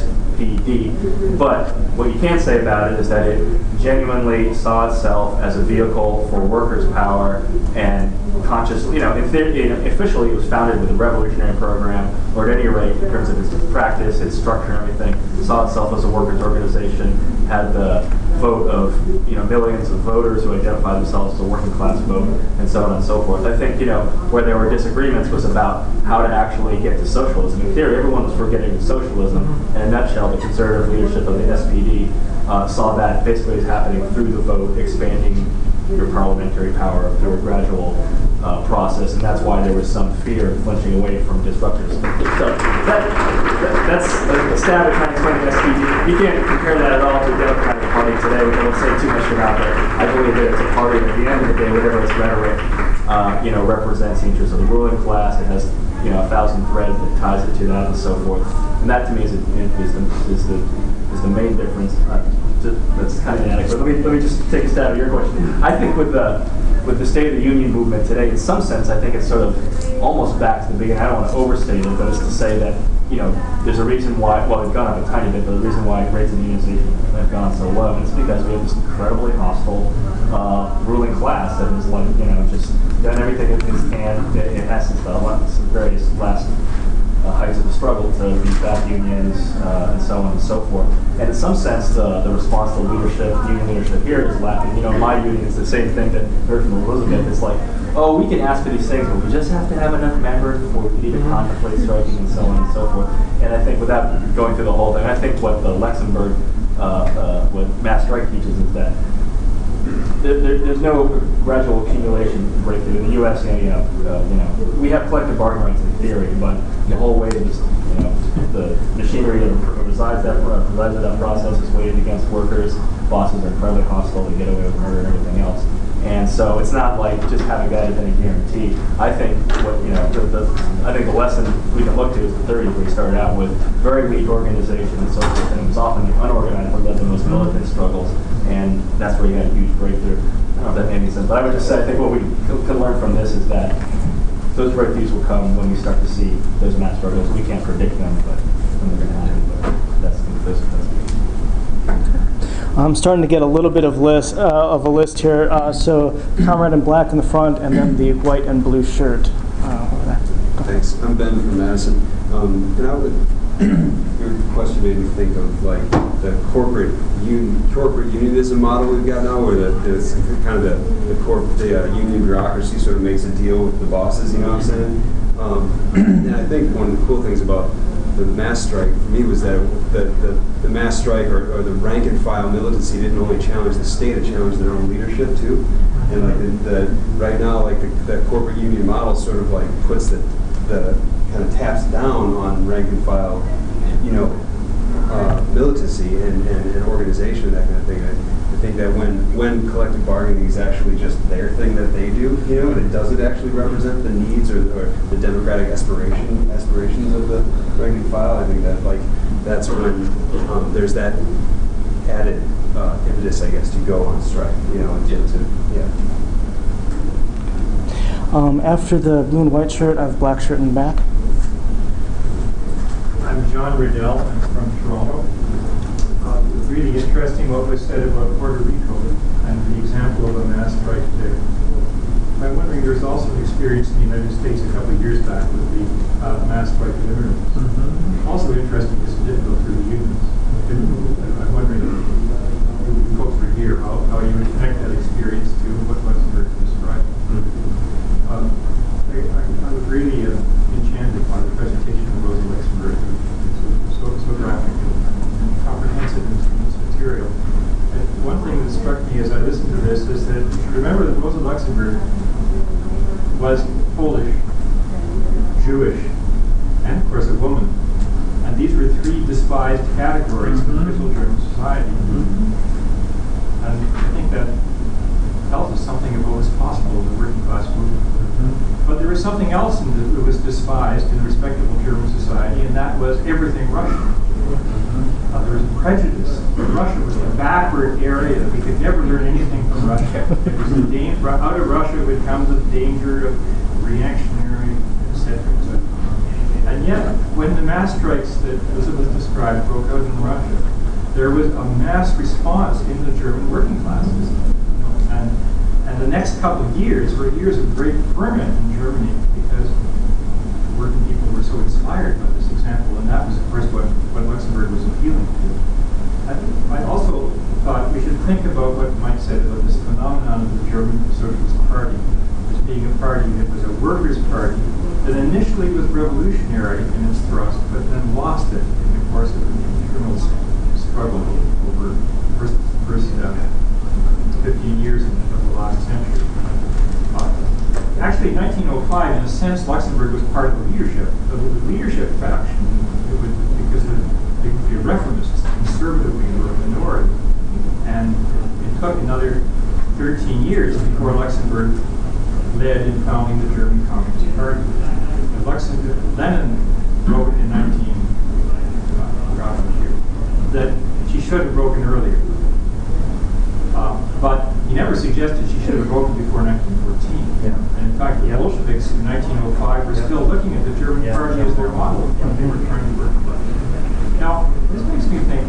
D, but what you can't say about it is that it genuinely saw itself as a vehicle for workers' power and consciously, you know, if it, you know, officially it was founded with a revolutionary program, or at any rate, in terms of its practice, its structure and everything, saw itself as a workers' organization, had the vote of, you know, millions of voters who identify themselves as a working class vote, and so on and so forth. I think, you know, where there were disagreements was about how to actually get to socialism. In theory, everyone was for getting to socialism. In a nutshell, the conservative leadership of the S P D uh, saw that basically as happening through the vote, expanding your parliamentary power through a gradual uh, process, and that's why there was some fear of flinching away from disruptors. So that, that, that's a stab at trying to explain the S P D. You can't compare that at all to the Democratic Party today. We don't say too much about it. I believe that it's a party that at the end of the day, whatever its rhetoric, uh, you know, represents the interests of the ruling class. It has, you know, a thousand threads that ties it to that and so forth. And that to me is, is, the, is, the, is the main difference. Uh, that's kind of inadequate. Let me, let me just take a stab at your question. I think with the with the State of the Union movement today, in some sense, I think it's sort of almost back to the beginning. I don't want to overstate it, but it's to say that, you know, there's a reason why, well, they've gone up a tiny bit, but the reason why rates of unionization have gone so low, and it's because we have this incredibly hostile uh, ruling class that is, like, you know, just done everything it can, it has since the various last uh, heights of the struggle to beat back unions uh, and so on and so forth. And in some sense, the, the response to leadership, union leadership here is lacking. You know, my union is the same thing that I heard from Elizabeth. It's like, oh, we can ask for these things, but we just have to have enough members before we can even contemplate striking and so on and so forth. And I think without going through the whole thing, I think what the Luxembourg, uh, uh, what mass strike teaches is that there, there, there's no gradual accumulation breakthrough. In the U S, you know, you know, uh, you know, we have collective bargaining rights in theory, but the whole way that this, you know, the machinery that resides that resides that process is weighted against workers. Bosses are incredibly hostile. They get away with murder and everything else. And so it's not like just having that as any guarantee. I think what you know, the, the, I think the lesson we can look to is the thirties, where we started out with very weak organization and so forth, and it was often the unorganized that led the most militant struggles, and that's where you had a huge breakthrough. I don't know if that made any sense, but I would just say I think what we can learn from this is that those breakthroughs will come when we start to see those mass struggles. We can't predict them, but when they're going to happen. But that's that's that's. I'm starting to get a little bit of list uh, of a list here. Uh, so, comrade in black in the front, and then the white and blue shirt. Uh, over there. Thanks. I'm Ben from Madison. Um, and I would your question made me think of like the corporate union, corporate unionism model we've got now, where the, the kind of the the, corp, the uh, union bureaucracy sort of makes a deal with the bosses. You know what I'm saying? Um, and I think one of the cool things about the mass strike for me was that the, the, the mass strike or, or the rank and file militancy didn't only challenge the state, it challenged their own leadership too. And like the, the right now, like the, the corporate union model sort of like puts the, the kind of taps down on rank and file, you know, uh, militancy and, and, and organization and that kind of thing. I, I think that when when collective bargaining is actually just their thing that they do, you know, and it doesn't actually represent the needs or, or the democratic aspiration aspirations of the rank and file, I think that like that's when um, there's that added uh, impetus, I guess, to go on strike, you know, and to, to yeah. Um, after the blue and white shirt, I have black shirt in the back. I'm John Riddell. I'm from Toronto. Uh, it was really interesting what was said about Puerto Rico and the example of a mass strike there. I'm wondering, there's also an experience in the United States a couple of years back with the uh, mass strike of immigrants. Mm-hmm. Also interesting because it didn't go through the unions. I'm wondering, if folks were here, how, how you would connect that experience to what Luxembourg described. Mm-hmm. um, I, I, I was really uh, enchanted by the presentation of Rosa Luxemburg. It's so, so graphic and comprehensive in its material. And one thing that struck me as I listened to this is that, remember that Rosa Luxemburg was Polish, Jewish, and of course a woman. And these were three despised categories mm-hmm. in official German society. Mm-hmm. And I think that tells us something about what's possible in the working class movement. Mm-hmm. But there was something else in the, that was despised in respectable German society, and that was everything Russian. Mm-hmm. Uh, there was prejudice. Russia was a backward area. We could never learn anything from Russia. It was the danger, out of Russia would come the danger of reactionary, et cetera, et cetera. And yet, when the mass strikes that Elizabeth described broke out in Russia, there was a mass response in the German working classes. And, and the next couple of years were years of great ferment in Germany because working people were so inspired by this example. And that was, of course, what, what Luxemburg was appealing to. I, I also thought we should think about what Mike said about this phenomenon of the German Socialist Party as being a party that was a workers' party that initially was revolutionary in its thrust, but then lost it in the course of an internal struggle over the first, first uh, fifteen years of the last century. Uh, actually, in nineteen oh five, in a sense, Luxemburg was part of the leadership, the, the leadership faction, it was because the, the, the reformists, the conservative wing, were a minority. And it, it took another thirteen years before Luxemburg led in founding the German Communist Party. And Luxemburg, Lenin wrote in nineteen, uh, forgot what year, that she should have broken earlier. Uh, but he never suggested she should have broken before nineteen fourteen. Yeah. And in fact, the yeah. Bolsheviks in nineteen oh five were yeah. still looking at the German yeah. Party as their model when they were trying to work with it. Now, this makes me think,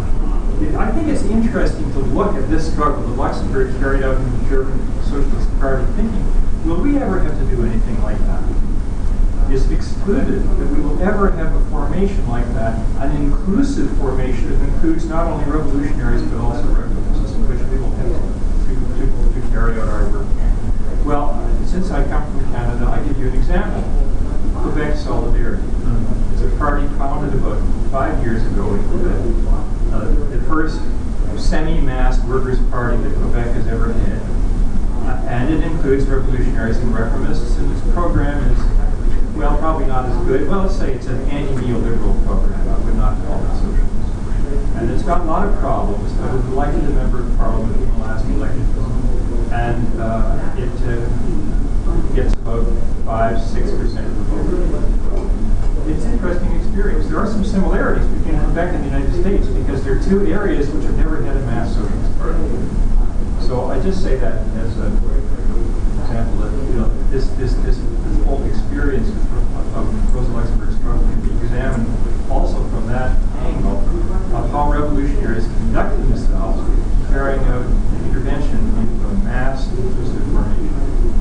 I think it's interesting to look at this struggle that Luxemburg carried out in the German Socialist Party, thinking, will we ever have to do anything like that? It's excluded that we will ever have a formation like that, an inclusive formation that includes not only revolutionaries but also regulars, in which we will have to, to, to carry out our work. Well, since I come from Canada, I give you an example. Quebec Solidarity. It's a party founded about five years ago in Quebec. Uh, the first semi-mass workers' party that Quebec has ever had. Uh, and it includes revolutionaries and reformists, and its program is, well, probably not as good. Well, let's say it's an anti-neoliberal program. I would not call it socialist. And it's got a lot of problems, but it was elected a member of parliament in the last election. And uh, it uh, gets about five, six percent of the vote. It's an interesting experience. There are some similarities between Quebec and the United States because they're two areas which have never had a mass socialist party. So I just say that as an example that, you know, this this this, this whole experience of, of Rosa Luxemburg's struggle can be examined also from that angle of how revolutionaries conducted themselves carrying out intervention into a mass inclusive formation.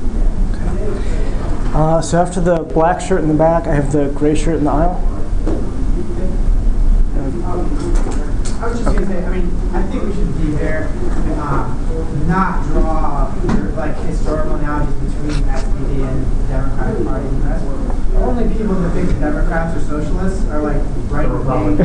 Uh, so after the black shirt in the back, I have the gray shirt in the aisle. I was just going to say, I mean, I think we should be there, uh, not draw like historical analogies between S P D and the Democratic Party in the U S. The only people that think the Democrats are socialists are like right wing,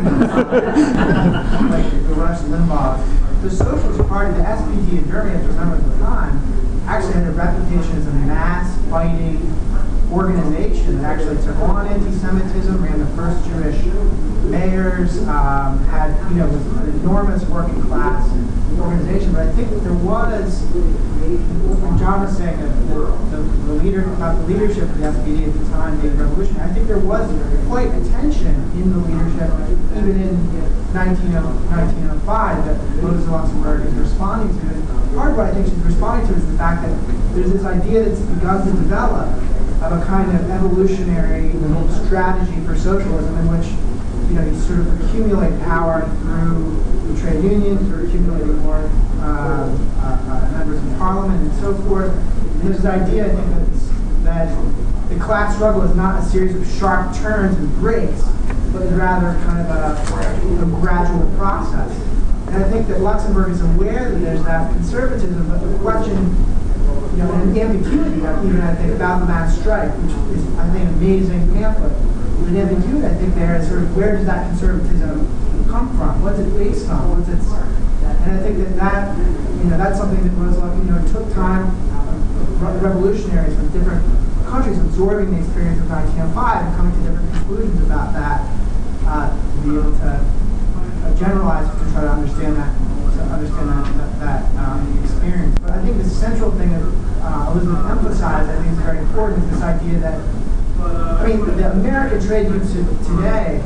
like the Rush Limbaugh. The Socialist Party, the S P D in Germany, at the remember at the time, actually had a reputation as a mass fighting organization that actually took on anti-Semitism, ran the first Jewish mayors, um, had, you know, was an enormous working class organization. But I think that there was, when John was saying that the, the, the leader, about the leadership of the S P D at the time being revolutionary, I think there was quite a tension in the leadership, even in nineteen oh five, that Rosa Luxemburg is responding to. And part of what I think she's responding to is the fact that there's this idea that's begun to develop of a kind of evolutionary strategy for socialism in which, you know, you sort of accumulate power through the trade unions or accumulating more uh, uh, uh, members in parliament and so forth. And there's this idea, I think, that, that the class struggle is not a series of sharp turns and breaks, but is rather kind of a, a gradual process. And I think that Luxemburg is aware that there's that conservatism, but the question, you know, and ambiguity, even I think, about the mass strike, which is, I think, an amazing pamphlet. But ambiguity, I think, there is sort of where does that conservatism come from? What's it based on? What's its? And I think that that, you know, that's something that was, you know, it took time. Uh, revolutionaries from different countries absorbing the experience of nineteen oh five and coming to different conclusions about that uh, to be able to uh, generalize to try to understand that, to understand that that, that um, experience. But I think the central thing that uh, Elizabeth emphasized, I think, is very important, is this idea that, I mean, the American trade unions today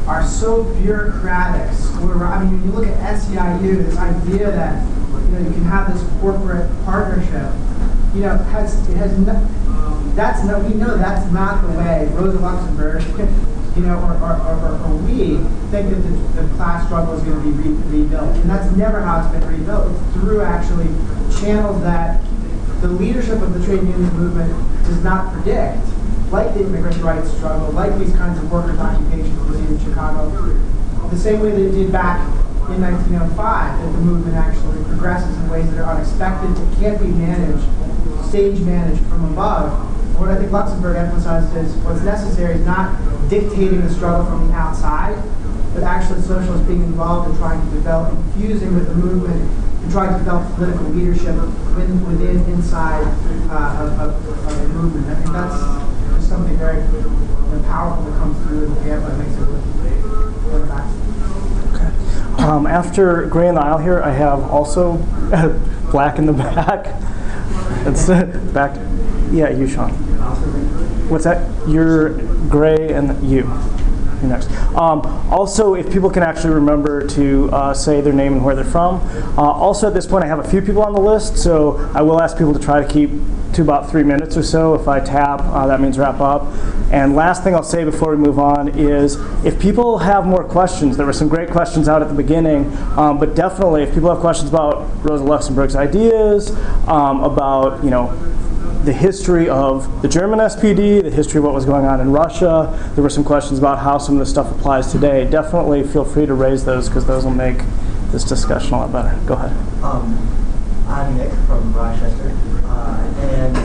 are so bureaucratic. I mean, when you look at S E I U, this idea that you know you can have this corporate partnership, you know, has it has no, that's no we know that's not the way Rosa Luxemburg, you know, or, or, or, or we think that the, the class struggle is going to be re- rebuilt, and that's never how it's been rebuilt. It's through actually channels that the leadership of the trade union movement does not predict, like the immigrant rights struggle, like these kinds of workers' occupations we see in Chicago, the same way that it did back in nineteen oh five, that the movement actually progresses in ways that are unexpected, that can't be managed, stage managed from above. What I think Luxemburg emphasized is what's necessary is not dictating the struggle from the outside, but actually socialists being involved in trying to develop, infusing with the movement, and trying to develop political leadership within, within inside uh, of, of, of the movement. I think that's just something very powerful that comes through in the pamphlet and makes it really back. Okay. Um, after Gray in the aisle here, I have also black in the back. It's back. Yeah, you, Sean. What's that? You're Gray and you. You're next. Um, also, if people can actually remember to uh, say their name and where they're from. Uh, also, at this point, I have a few people on the list, so I will ask people to try to keep to about three minutes or so. If I tap, uh, that means wrap up. And last thing I'll say before we move on is if people have more questions, there were some great questions out at the beginning, um, but definitely if people have questions about Rosa Luxemburg's ideas, um, about, you know, the history of the German S P D, the history of what was going on in Russia. There were some questions about how some of this stuff applies today. Definitely feel free to raise those because those will make this discussion a lot better. Go ahead. Um, I'm Nick from Rochester, uh, and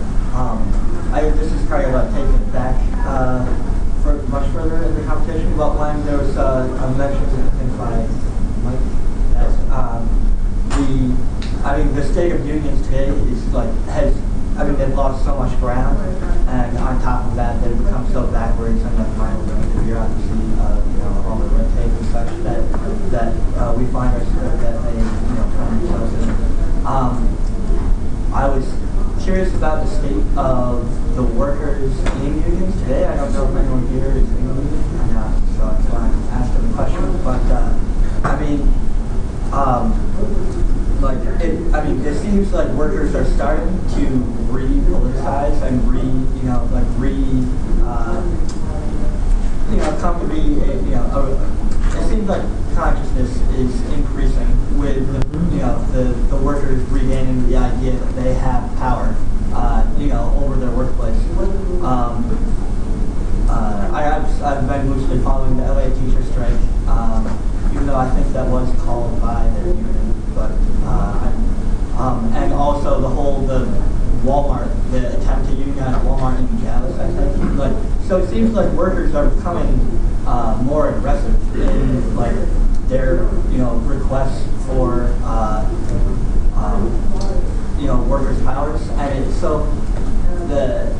um, I, this is probably about taking it back uh, for much further in the competition. But when there was uh, a mention, I think by Mike, that um, the, I mean, the state of unions today is like has. I mean, they've lost so much ground, and on top of that, they've become so backwards and left behind the bureaucracy, uh, you know, all the red tape and such that that uh, we find ourselves that they, you know, find themselves in. Um, I was curious about the state of the workers in unions today. I don't know if anyone here is in a union, and, uh, so that's why I'm asking the question. But uh, I mean. Um, Like it, I mean, it seems like workers are starting to re-politicize and re, you know, like re, uh, you know, come to be, a, you know, a, it seems like consciousness is increasing with, the, you know, the, the workers regaining the idea that they have power, uh, you know, over their workplace. Um, uh, I, I've, I've been loosely following the L A teacher strike, um, even though I think that was called by the union. But uh, um, and also the whole the Walmart, the attempt to unionize Walmart in Dallas, I think. Like, so it seems like workers are becoming uh, more aggressive in like their you know requests for uh, um, you know workers' powers, and it, so the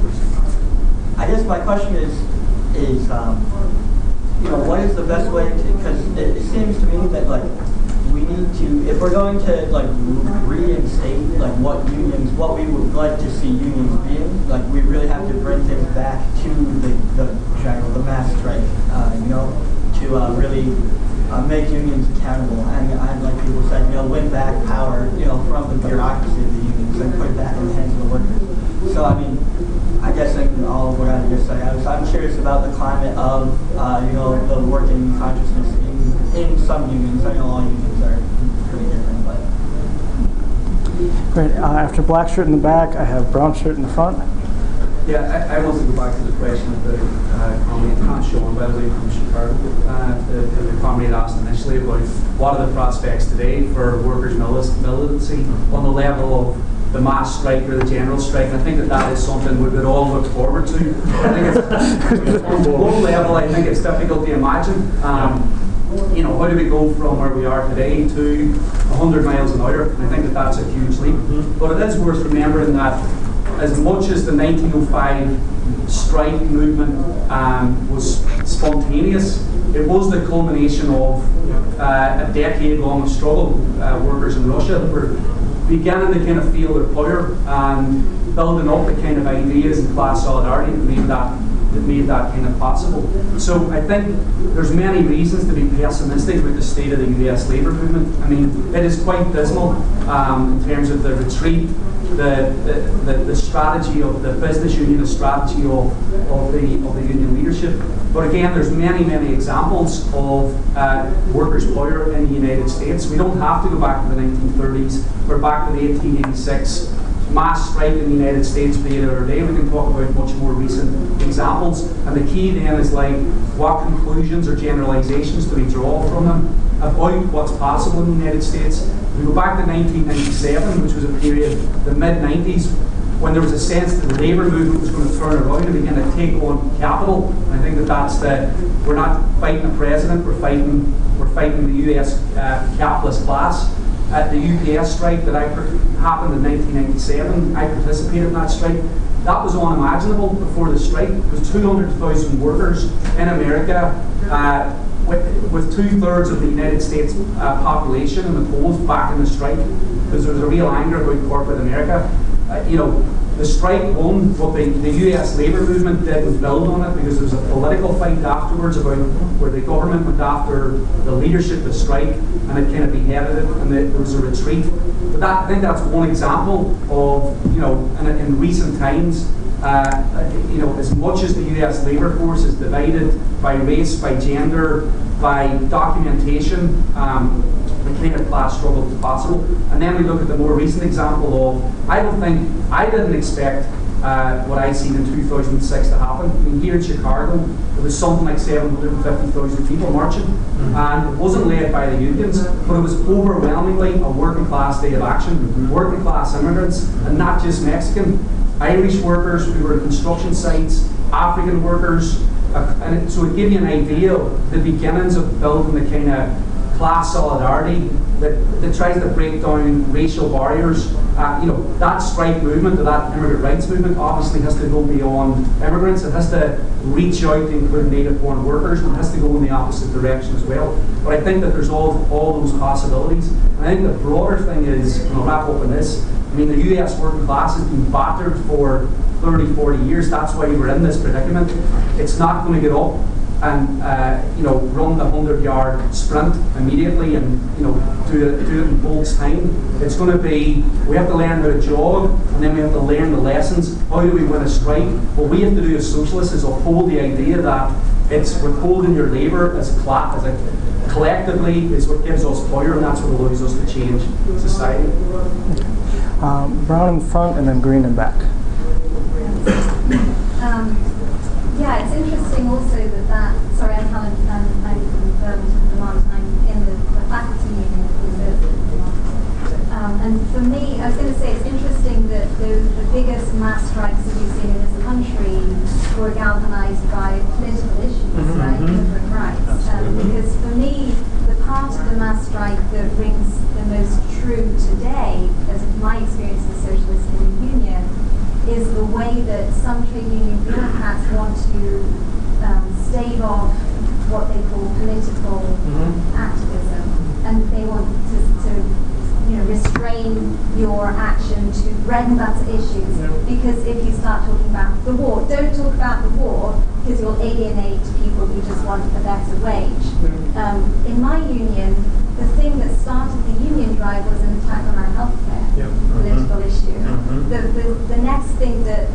I guess my question is is um, you know what is the best way to, because it, it seems to me that like. We need to, if we're going to like reinstate like what unions, what we would like to see unions being, like we really have to bring things back to the the general, the mass strike, uh, you know, to uh, really uh, make unions accountable, and I'd like people said, you know, win back power, you know, from the bureaucracy of the unions and put it back in the hands of the workers. So I mean, I guess in all of what I just say, I was, I'm curious about the climate of uh, you know the working consciousness in in some unions. I know all unions are pretty different, but. Great. Uh, after black shirt in the back, I have brown shirt in the front. Yeah, I, I want to go back to the question about uh, comrade Hans Sean, by the way, from Chicago. Uh, the, the comrade asked initially about what are the prospects today for workers' militancy on the level of the mass strike or the general strike. I think that that is something we would all look forward to. I think it's, on one level, I think it's difficult to imagine. Um, you know, how do we go from where we are today to one hundred miles an hour? And I think that that's a huge leap. But it is worth remembering that as much as the nineteen oh five strike movement um, was spontaneous, it was the culmination of uh, a decade-long struggle. Uh, workers in Russia that were beginning to kind of feel their power and building up the kind of ideas and class solidarity to believe that that made that kind of possible. So I think there's many reasons to be pessimistic with the state of the U S labour movement. I mean, it is quite dismal um, in terms of the retreat, the, the, the, the strategy of the business union, the strategy of, of, the, of the union leadership. But again, there's many, many examples of uh, workers' power in the United States. We don't have to go back to the nineteen thirties. We're back to the eighteen eighty-six mass strike in the United States the other day. We can talk about much more recent examples. And the key then is like, what conclusions or generalizations do we draw from them about what's possible in the United States? We go back to nineteen ninety-seven, which was a period, the mid nineties, when there was a sense that the labour movement was going to turn around and begin to take on capital. And I think that that's the, we're not fighting a president, we're fighting, we're fighting the U S uh, capitalist class. At the U P S strike that I happened in nineteen ninety-seven, I participated in that strike. That was unimaginable before the strike. It was two hundred thousand workers in America, uh, with, with two-thirds of the United States uh, population in the polls back in the strike, because there was a real anger about corporate America. Uh, you know, the strike won, but the, the U S labour movement didn't build on it, because there was a political fight afterwards about where the government went after the leadership of the strike, and it kind of beheaded it, and the, there was a retreat. But that, I think that's one example of, you know, in, in recent times, uh, you know, as much as the U S labour force is divided by race, by gender, by documentation, um, the kind of class struggle is possible. And then we look at the more recent example of, I don't think, I didn't expect uh, what I seen in two thousand six to happen. I mean, here in Chicago, there was something like seven hundred fifty thousand people marching, mm-hmm. and it wasn't led by the unions, but it was overwhelmingly a working class day of action, mm-hmm. working class immigrants, and not just Mexican, Irish workers who were at construction sites, African workers, uh, and it, so it gave you an idea of the beginnings of building the kind of class solidarity that, that tries to break down racial barriers. Uh, you know, that strike movement, or that immigrant rights movement, obviously has to go beyond immigrants. It has to reach out to include native born workers, and it has to go in the opposite direction as well. But I think that there's all, all those possibilities. And I think the broader thing is, and I'll wrap up on this, I mean, the U S working class has been battered for thirty, forty years. That's why we're in this predicament. It's not going to get up and uh, you know, run the hundred-yard sprint immediately and, you know, do it, do it in Bolt's time. It's going to be, we have to learn how to jog, and then we have to learn the lessons. How do we win a strike? What we have to do as socialists is uphold the idea that it's withholding your labour as a class, as a collectively, is what gives us power, and that's what allows us to change society. Um, brown in front and then green in back. Um, yeah, it's interesting also that that, sorry, I'm Helen, um, I'm from Vermont, and I'm in the, the faculty union at the University of Vermont. Um, and for me, I was going to say it's interesting that the, the biggest mass strikes that we've seen in this country were galvanized by political issues, mm-hmm. right, immigrant rights. Um, because for me, the part of the mass strike that rings the most true today, as my experience as a socialist in the union, is the way that some trade union bureaucrats want to um, stave off what they call political mm-hmm. activism, and they want to, to you know, restrain your action to bread and butter issues. Yeah. Because if you start talking about the war, don't talk about the war because you'll alienate people who just want a better wage. Yeah. Um, in my union, the thing that started the union drive was an attack on our healthcare yeah. political mm-hmm. issue. Mm-hmm. The, the, the next thing that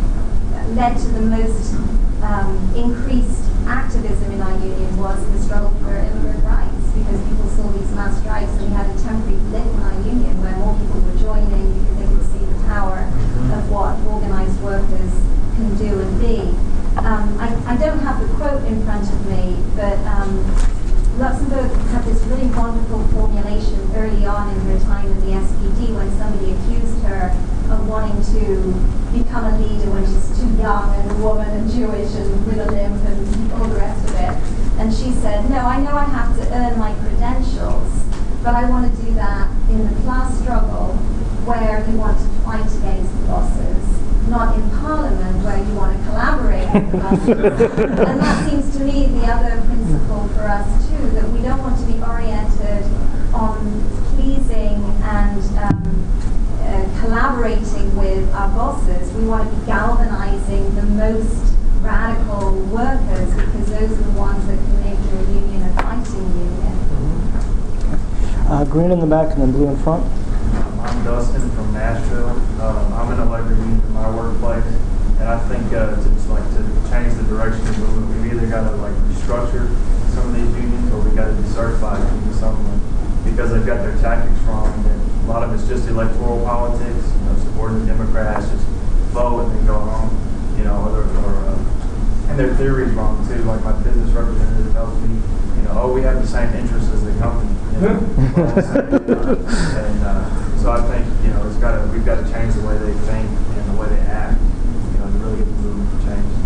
led to the most um, increased activism in our union was the struggle for immigrant rights, because people saw these mass strikes, and we had a temporary blip in our union where more people were joining because they could see the power mm-hmm. of what organised workers can do and be. Um, I, I don't have the quote in front of me, but um, Luxemburg had this really wonderful formulation early on in her time in the S P D when somebody accused her of wanting to become a leader when she's too young and a woman and Jewish and with a limp and all the rest of it. And she said, no, I know I have to earn my credentials, but I want to do that in the class struggle where you want to fight against the bosses, not in Parliament where you want to collaborate with the bosses. And that seems to me the other principle for us too, that we don't want to be oriented on pleasing and um, uh, collaborating with our bosses. We want to be galvanizing the most radical workers, because those are the ones that can make your union a fighting union. Uh, green in the back and then blue in front. Um, I'm Dustin from Nashville. Um, I'm in a labor union in my workplace, and I think uh, to like to change the direction of the movement, we've either got to like restructure some of these unions, or we got to decertify them into something, because they've got their tactics wrong. And a lot of it's just electoral politics, you know, supporting the Democrats, just vote and then go home, you know, or, or uh, and their theory's wrong too. Like my business representative tells me, you know, oh, we have the same interests as the company. You know? And uh, so I think, you know, it's got to we've got to change the way they think and the way they act, you know, to really get the movement to change.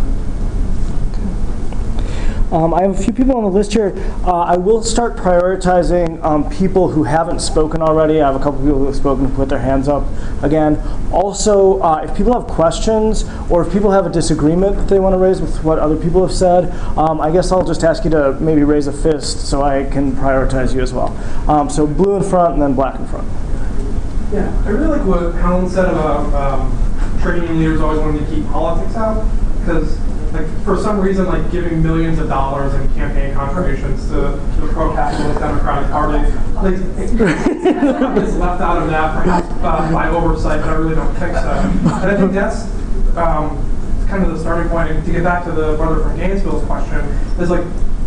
Um, I have a few people on the list here. Uh, I will start prioritizing um, people who haven't spoken already. I have a couple people who have spoken who put their hands up again. Also, uh, if people have questions or if people have a disagreement that they want to raise with what other people have said, um, I guess I'll just ask you to maybe raise a fist so I can prioritize you as well. Um, so blue in front and then black in front. Yeah, I really like what Helen said about um, trade union leaders always wanting to keep politics out, because like for some reason, like giving millions of dollars in campaign contributions to the pro-capitalist Democratic Party, like it's left out of that perhaps uh, by oversight, but I really don't think so. And I think that's um, kind of the starting point. To get back to the brother from Gainesville's question, is like.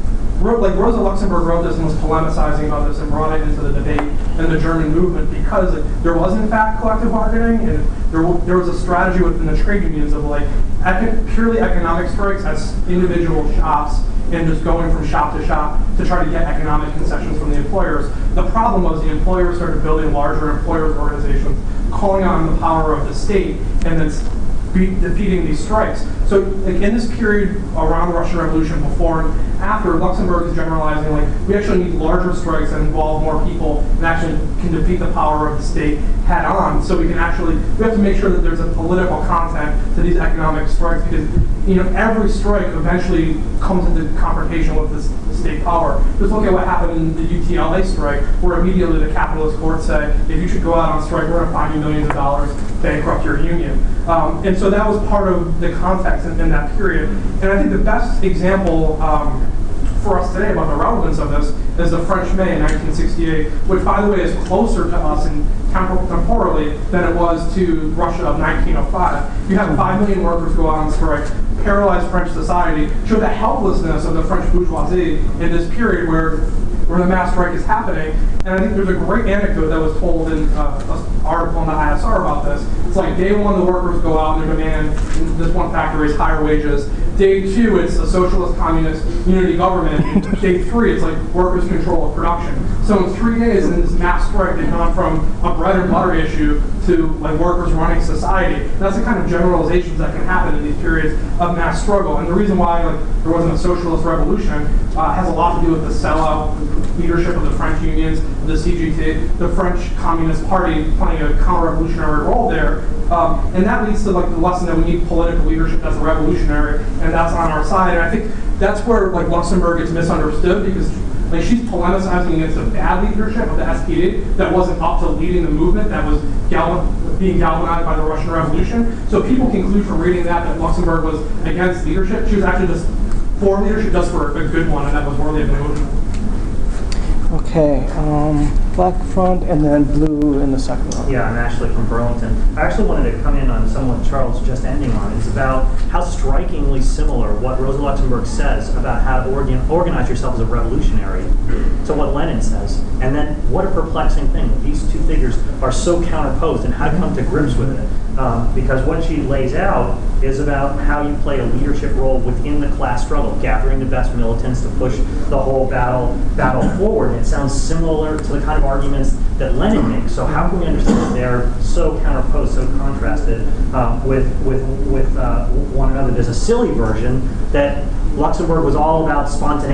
Like Rosa Luxemburg wrote this and was polemicizing about this and brought it into the debate in the German movement, because there was in fact collective bargaining, and there, there was a strategy within the trade unions of like econ purely economic strikes as individual shops and just going from shop to shop to try to get economic concessions from the employers. The problem was the employers started building larger employers organizations, calling on the power of the state, and then be defeating these strikes. So like in this period around the Russian Revolution, before and after, Luxemburg is generalizing like we actually need larger strikes that involve more people and actually can defeat the power of the state head on. So we can actually, we have to make sure that there's a political content to these economic strikes, because you know every strike eventually comes into confrontation with this, the state power. Just look at what happened in the U T L A strike, where immediately the capitalist courts say, if you should go out on strike, we're going to fine you millions of dollars, bankrupt your union. Um, and so that was part of the context in, in that period. And I think the best example um, for us today about the relevance of this is the French May in nineteen sixty-eight, which, by the way, is closer to us in temporally than it was to Russia of nineteen oh five. You have five million workers go out on strike, paralyze French society, show the helplessness of the French bourgeoisie in this period where where the mass strike is happening. And I think there's a great anecdote that was told in uh, an article in the I S R about this. It's like day one, the workers go out and they demand, this one factor is higher wages. Day two, it's a socialist, communist, unity government. And day three, it's like workers' control of production. So in three days, in this mass strike, they've gone from a bread and butter issue to like workers running society. And that's the kind of generalizations that can happen in these periods of mass struggle. And the reason why like there wasn't a socialist revolution uh, has a lot to do with the sellout leadership of the French unions, the C G T, the French Communist Party playing a counter-revolutionary role there. Um, and that leads to like the lesson that we need political leadership that's revolutionary, and that's on our side. And I think that's where like Luxemburg gets misunderstood, because like she's polemicizing against the bad leadership of the S P D that wasn't up to leading the movement that was gal being galvanized by the Russian Revolution. So people conclude from reading that that Luxemburg was against leadership. She was actually just for leadership, just for a good one, and that was worthy of the movement. Okay, um, black front and then blue in the second row. Yeah, I'm Ashley from Burlington. I actually wanted to come in on somewhat Charles just ending on. It's about how strikingly similar what Rosa Luxemburg says about how to organ organize yourself as a revolutionary to what Lenin says. And then what a perplexing thing that these two figures are so counterposed, and how to come to grips with it. Um, because what she lays out is about how you play a leadership role within the class struggle, gathering the best militants to push the whole battle battle forward. And it sounds similar to the kind of arguments that Lenin makes. So how can we understand that they're so counterposed, so contrasted um, with with with uh, one another? There's a silly version that Luxemburg was all about spontaneity.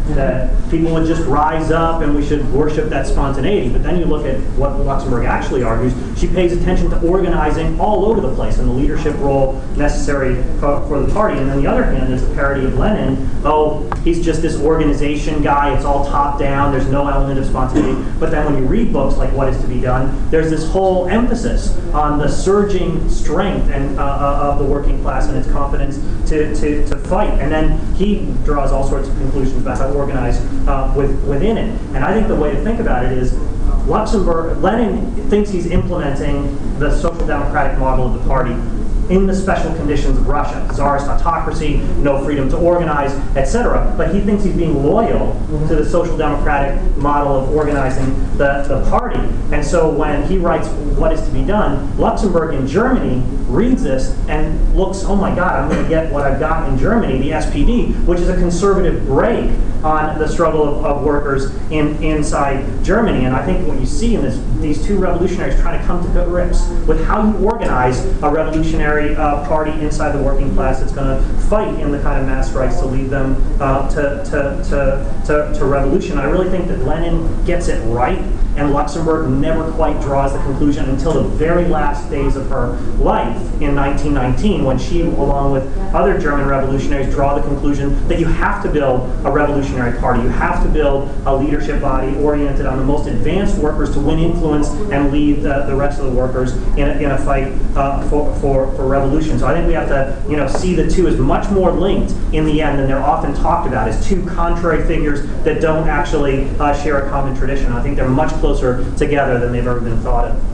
that people would just rise up and we should worship that spontaneity. But then you look at what Luxemburg actually argues. She pays attention to organizing all over the place and the leadership role necessary for, for the party. And on the other hand, there's a parody of Lenin. Oh, he's just this organization guy. It's all top down. There's no element of spontaneity. But then when you read books like What Is to Be Done, there's this whole emphasis on the surging strength and uh, of the working class and its confidence to, to, to fight. And then he draws all sorts of conclusions about how to organize uh, with, within it. And I think the way to think about it is Luxemburg, Lenin thinks he's implementing the social democratic model of the party in the special conditions of Russia, czarist autocracy, no freedom to organize, et cetera. But he thinks he's being loyal to the social democratic model of organizing the, the party. And so when he writes What Is to Be Done, Luxemburg in Germany reads this and looks, oh my God, I'm going to get what I've got in Germany, the S P D, which is a conservative break on the struggle of, of workers in, inside Germany. And I think what you see in this, these two revolutionaries trying to come to grips with how you organize a revolutionary Uh, party inside the working class that's going to fight in the kind of mass strikes to lead them uh, to, to, to, to, to revolution. I really think that Lenin gets it right, and Luxemburg never quite draws the conclusion until the very last days of her life in nineteen nineteen, when she, along with other German revolutionaries, draw the conclusion that you have to build a revolutionary party. You have to build a leadership body oriented on the most advanced workers to win influence and lead the, the rest of the workers in a, in a fight uh, for, for, for revolution. So I think we have to, you know, see the two as much more linked in the end than they're often talked about as two contrary figures that don't actually uh, share a common tradition. I think they're much closer together than they've ever been thought of.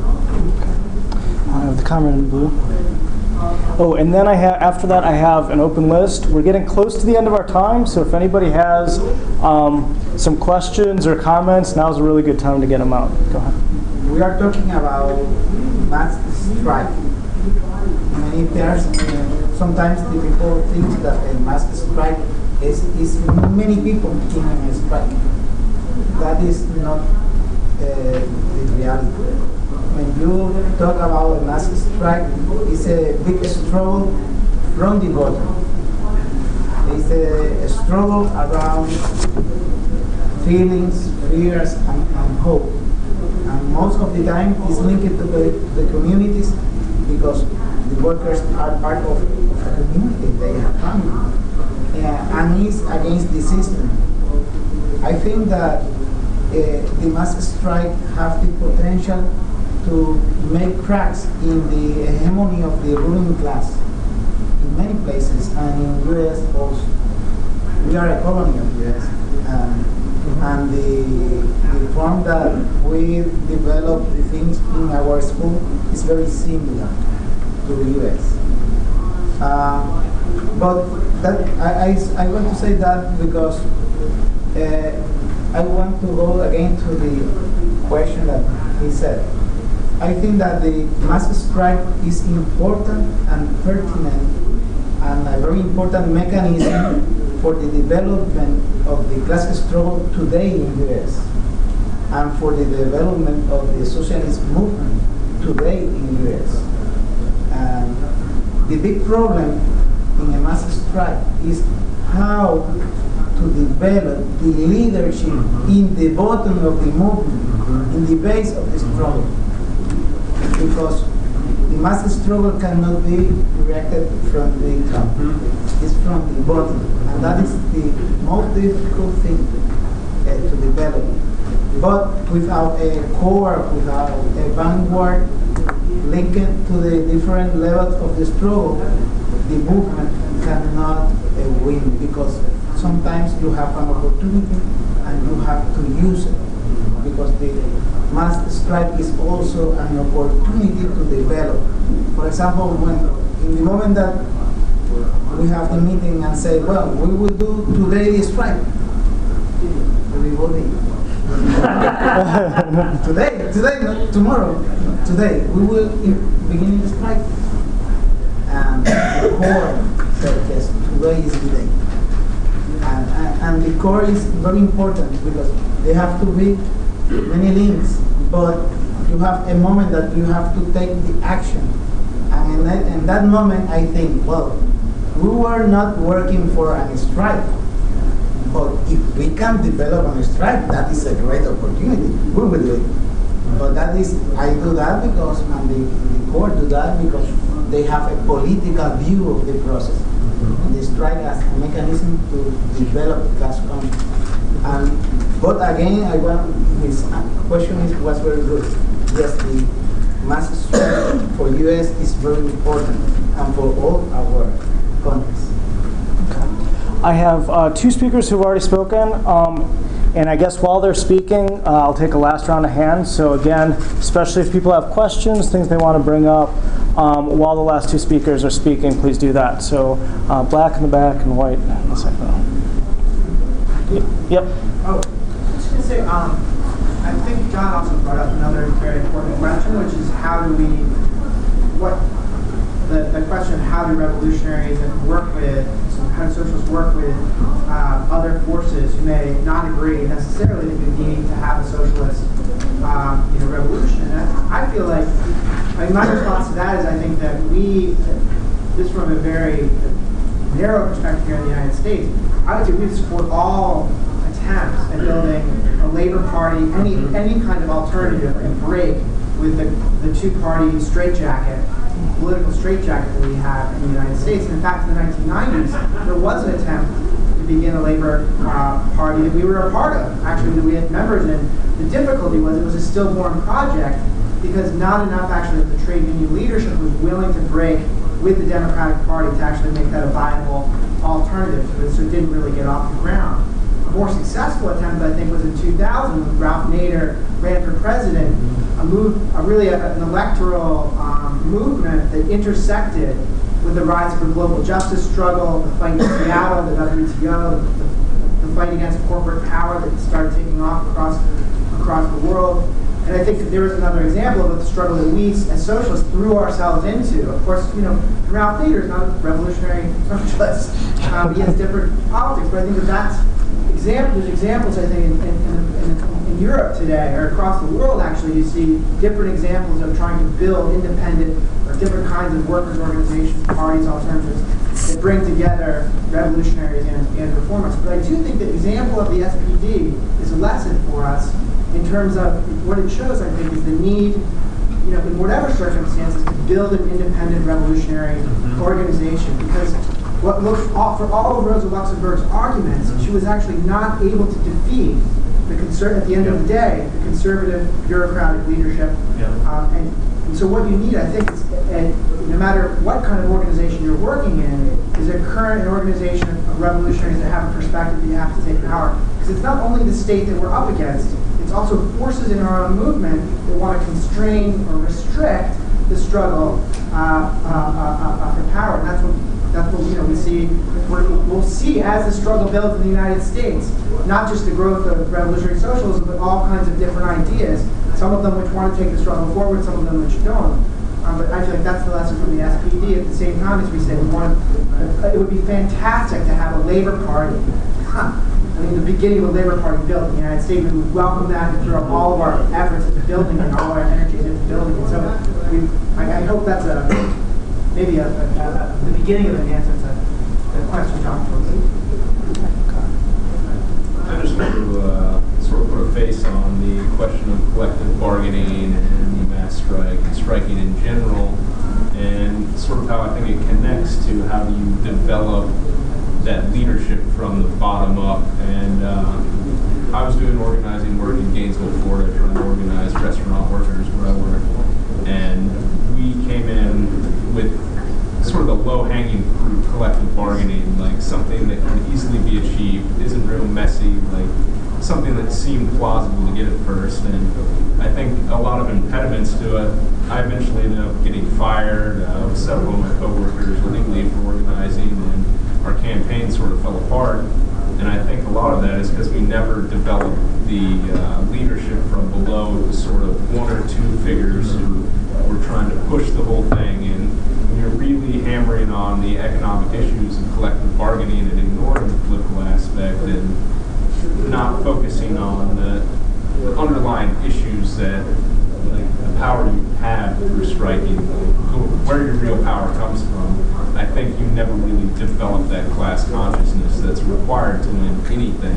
I have the comment in blue. Oh, and then I have after that I have an open list. We're getting close to the end of our time, so if anybody has um, some questions or comments, now's a really good time to get them out. Go ahead. We are talking about mass strike. Many there's uh, sometimes the people think that a mass strike is, is many people in a strike. That is not uh, the reality. When you talk about a mass strike, it's a big struggle from the bottom. It's a, a struggle around feelings, fears, and, and hope. And most of the time it's linked to the, the communities, because the workers are part of, of a community, they have family. Yeah, and it's against the system. I think that uh, the mass strike have the potential to make cracks in the hegemony of the ruling class in many places, and in U S also. We are a colony of U S, um, and the, the form that we develop the things in our school is very similar to the U S. Uh, but that I, I, I want to say that because uh, I want to go again to the question that he said. I think that the mass strike is important and pertinent and a very important mechanism for the development of the class struggle today in the U S and for the development of the socialist movement today in the U S. And the big problem in a mass strike is how to develop the leadership in the bottom of the movement, in the base of the struggle. Because the mass struggle cannot be directed from the top. It's from the bottom. And that is the most difficult thing uh, to develop. But without a core, without a vanguard linked to the different levels of the struggle, the movement cannot uh, win, because sometimes you have an opportunity and you have to use it. Because the mass strike is also an opportunity to develop. For example, when in the moment that we have the meeting and say, well, we will do today the strike. Everybody. today, today, not tomorrow. Today, we will begin the strike. And the core said, yes, today is the day. And, and, and the core is very important because they have to be many links, but you have a moment that you have to take the action. And in that, in that moment, I think, well, we were not working for a strike, But if we can develop on a strike, that is a great opportunity. We will do it. But that is, I do that because, and the, the court do that because they have a political view of the process. Mm-hmm. And they strike as a mechanism to develop class conflict. And but again, I want his question is was very good. Yes, the mass strike for U S is very important, and for all our countries. Okay. I have uh, two speakers who've already spoken. Um, And I guess while they're speaking, uh, I'll take a last round of hands. So again, especially if people have questions, things they want to bring up, um, while the last two speakers are speaking, please do that. So uh, black in the back and white in the second row. Yep. Oh, I was going to say, um, I think John also brought up another very important question, which is how do we, what, the, the question of how do revolutionaries work with, how do socialists work with uh, other forces who may not agree necessarily that we need to have a socialist um, you know, revolution. And I, I feel like, I mean, my response to that is I think that we, just from a very narrow perspective here in the United States, I would say we support all attempts at building a labor party, any any kind of alternative and break with the, the two-party straitjacket, political straitjacket that we have in the United States. And in fact, in the nineteen nineties, there was an attempt to begin a labor uh, party that we were a part of, actually, that we had members in. The difficulty was it was a stillborn project because not enough actually of the trade union leadership was willing to break with the Democratic Party to actually make that a viable alternative to it, so it didn't really get off the ground. A more successful attempt, I think, was in two thousand when Ralph Nader ran for president, a move, a really a, an electoral um, movement that intersected with the rise of the global justice struggle, the fight in Seattle, the W T O, the, the fight against corporate power that started taking off across across the world. And I think that there was another example of the struggle that we, as socialists, threw ourselves into. Of course, you know, Ralph Nader is not a revolutionary socialist. Um, he has different politics, but I think that that's example. There's examples, I think, in, in, in, in Europe today, or across the world, actually, you see different examples of trying to build independent or different kinds of workers' organizations, parties, alternatives that bring together revolutionaries and, and reformists. But I do think the example of the S P D is a lesson for us in terms of what it shows, I think, is the need, you know, in whatever circumstances, to build an independent revolutionary mm-hmm. organization. Because what looked all, for all of Rosa Luxemburg's arguments, mm-hmm. she was actually not able to defeat the conser- at the end yeah. of the day, the conservative bureaucratic leadership. Yeah. Uh, and, and so what you need, I think, is, and no matter what kind of organization you're working in, is a current organization of revolutionaries that have a perspective that you have to take power. Because it's not only the state that we're up against, it's also forces in our own movement that want to constrain or restrict the struggle uh, uh, uh, uh, for power. And that's what that's what you know we see. We're, we'll see as the struggle builds in the United States, not just the growth of revolutionary socialism, but all kinds of different ideas. Some of them which want to take the struggle forward, some of them which don't. Um, but I feel like that's the lesson from the S P D. At the same time, as we said, we want, it would be fantastic to have a labor party. I mean, the beginning of the Labor Party built in the United States, we would welcome that and throw up all of our efforts into building and all our energies into building it. So we, I, I hope that's a maybe a, a, a, the beginning of an answer to the question John posed. I just want to uh, sort of put a face on the question of collective bargaining and the mass strike and striking in general, and sort of how I think it connects to how do you develop that leadership from the bottom up. And uh, I was doing organizing work in Gainesville, Florida, trying to organize restaurant workers where I work. And we came in with sort of the low-hanging fruit, collective bargaining, like something that can easily be achieved, isn't real messy, like something that seemed plausible to get at first. And I think a lot of impediments to it. I eventually ended up getting fired. Uh, with several of my coworkers letting leave for organizing, and our campaign sort of fell apart. And I think a lot of that is because we never developed the uh, leadership from below. It was sort of one or two figures who were trying to push the whole thing. And when you're really hammering on the economic issues and collective bargaining and ignoring the political aspect and not focusing on the, the underlying issues that, like the power you have through striking, where your real power comes from, I think you never really develop that class consciousness that's required to win anything.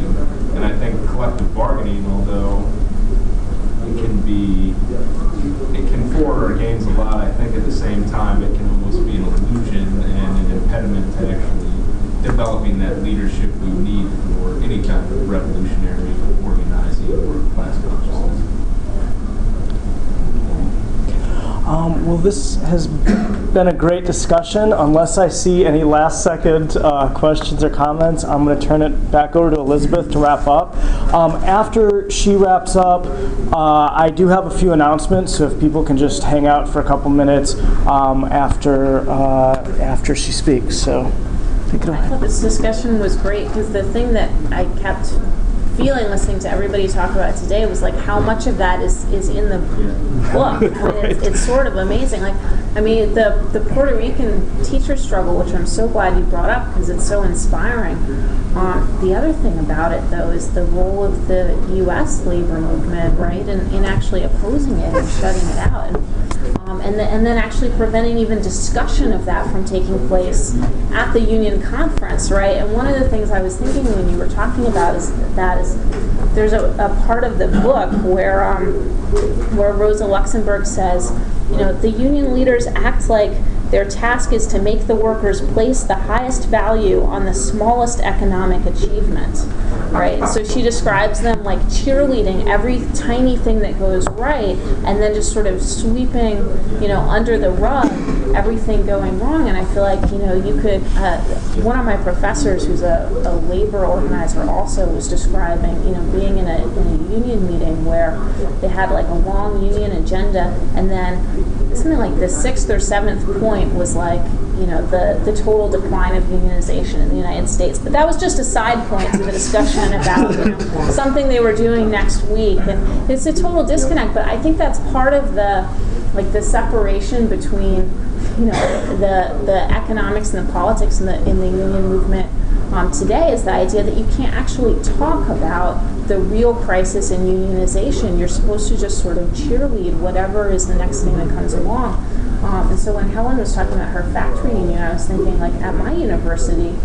well, this has been a great discussion. Unless I see any last second uh, questions or comments, I'm going to turn it back over to Elizabeth to wrap up. Um, after she wraps up, uh, I do have a few announcements, so if people can just hang out for a couple minutes um, after uh, after she speaks. So, take it away. I thought this discussion was great because the thing that I kept feeling listening to everybody talk about today was like how much of that is, is in the book. I mean, Right. it's, it's sort of amazing. Like, I mean, the, the Puerto Rican teacher struggle, which I'm so glad you brought up because it's so inspiring. Um, the other thing about it, though, is the role of the U S labor movement, right, in, in actually opposing it and shutting it out. And, Um, and, the, and then actually preventing even discussion of that from taking place at the union conference, right? And one of the things I was thinking when you were talking about is that is there's a, a part of the book where um, where Rosa Luxemburg says, you know, the union leaders act like their task is to make the workers place the highest value on the smallest economic achievement, right? So she describes them like cheerleading every tiny thing that goes right and then just sort of sweeping, you know, under the rug everything going wrong. And I feel like, you know, you could, uh, one of my professors who's a, a labor organizer also was describing, you know, being in a, in a union meeting where they had like a long union agenda and then something like the sixth or seventh point was like, you know, the, the total decline of unionization in the United States. But that was just a side point to the discussion about, you know, something they were doing next week. And it's a total disconnect, but I think that's part of the, like, the separation between, you know, the the economics and the politics in the in the union movement um, today is the idea that you can't actually talk about the real crisis in unionization. You're supposed to just sort of cheerlead whatever is the next thing that comes along. Um, and so when Helen was talking about her factory union, I was thinking, like, at my university,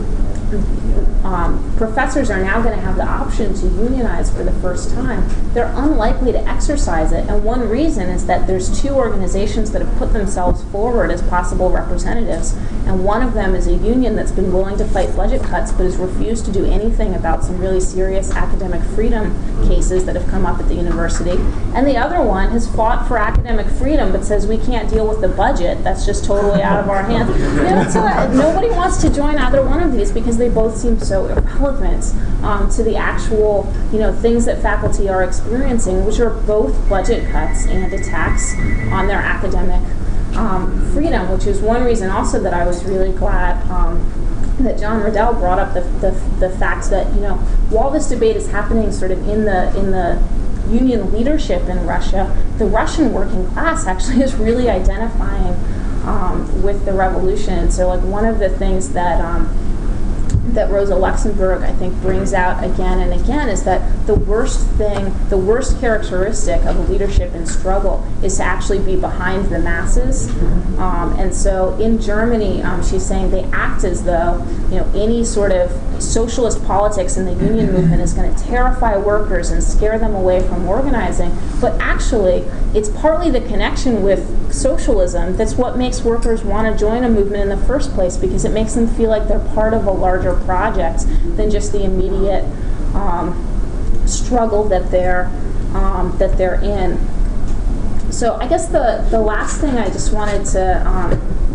Um, professors are now going to have the option to unionize for the first time. They're unlikely to exercise it, and one reason is that there's two organizations that have put themselves forward as possible representatives, and one of them is a union that's been willing to fight budget cuts but has refused to do anything about some really serious academic freedom cases that have come up at the university, and the other one has fought for academic freedom but says we can't deal with the budget, that's just totally out of our hands. You know, so uh, nobody wants to join either one of these because they both seem so irrelevant um, to the actual, you know, things that faculty are experiencing, which are both budget cuts and attacks on their academic um, freedom, which is one reason also that I was really glad um, that John Riddell brought up the, the the fact that, you know, while this debate is happening sort of in the in the union leadership in Russia, the Russian working class actually is really identifying um, with the revolution. So, like, one of the things that um, that Rosa Luxemburg, I think, brings out again and again is that the worst thing, the worst characteristic of a leadership in struggle is to actually be behind the masses. Um, and so in Germany, um, she's saying they act as though, you know, any sort of socialist politics in the union movement is going to terrify workers and scare them away from organizing. But actually, it's partly the connection with socialism that's what makes workers want to join a movement in the first place, because it makes them feel like they're part of a larger project than just the immediate um, struggle that they're um, that they're in. So I guess the the last thing I just wanted to um,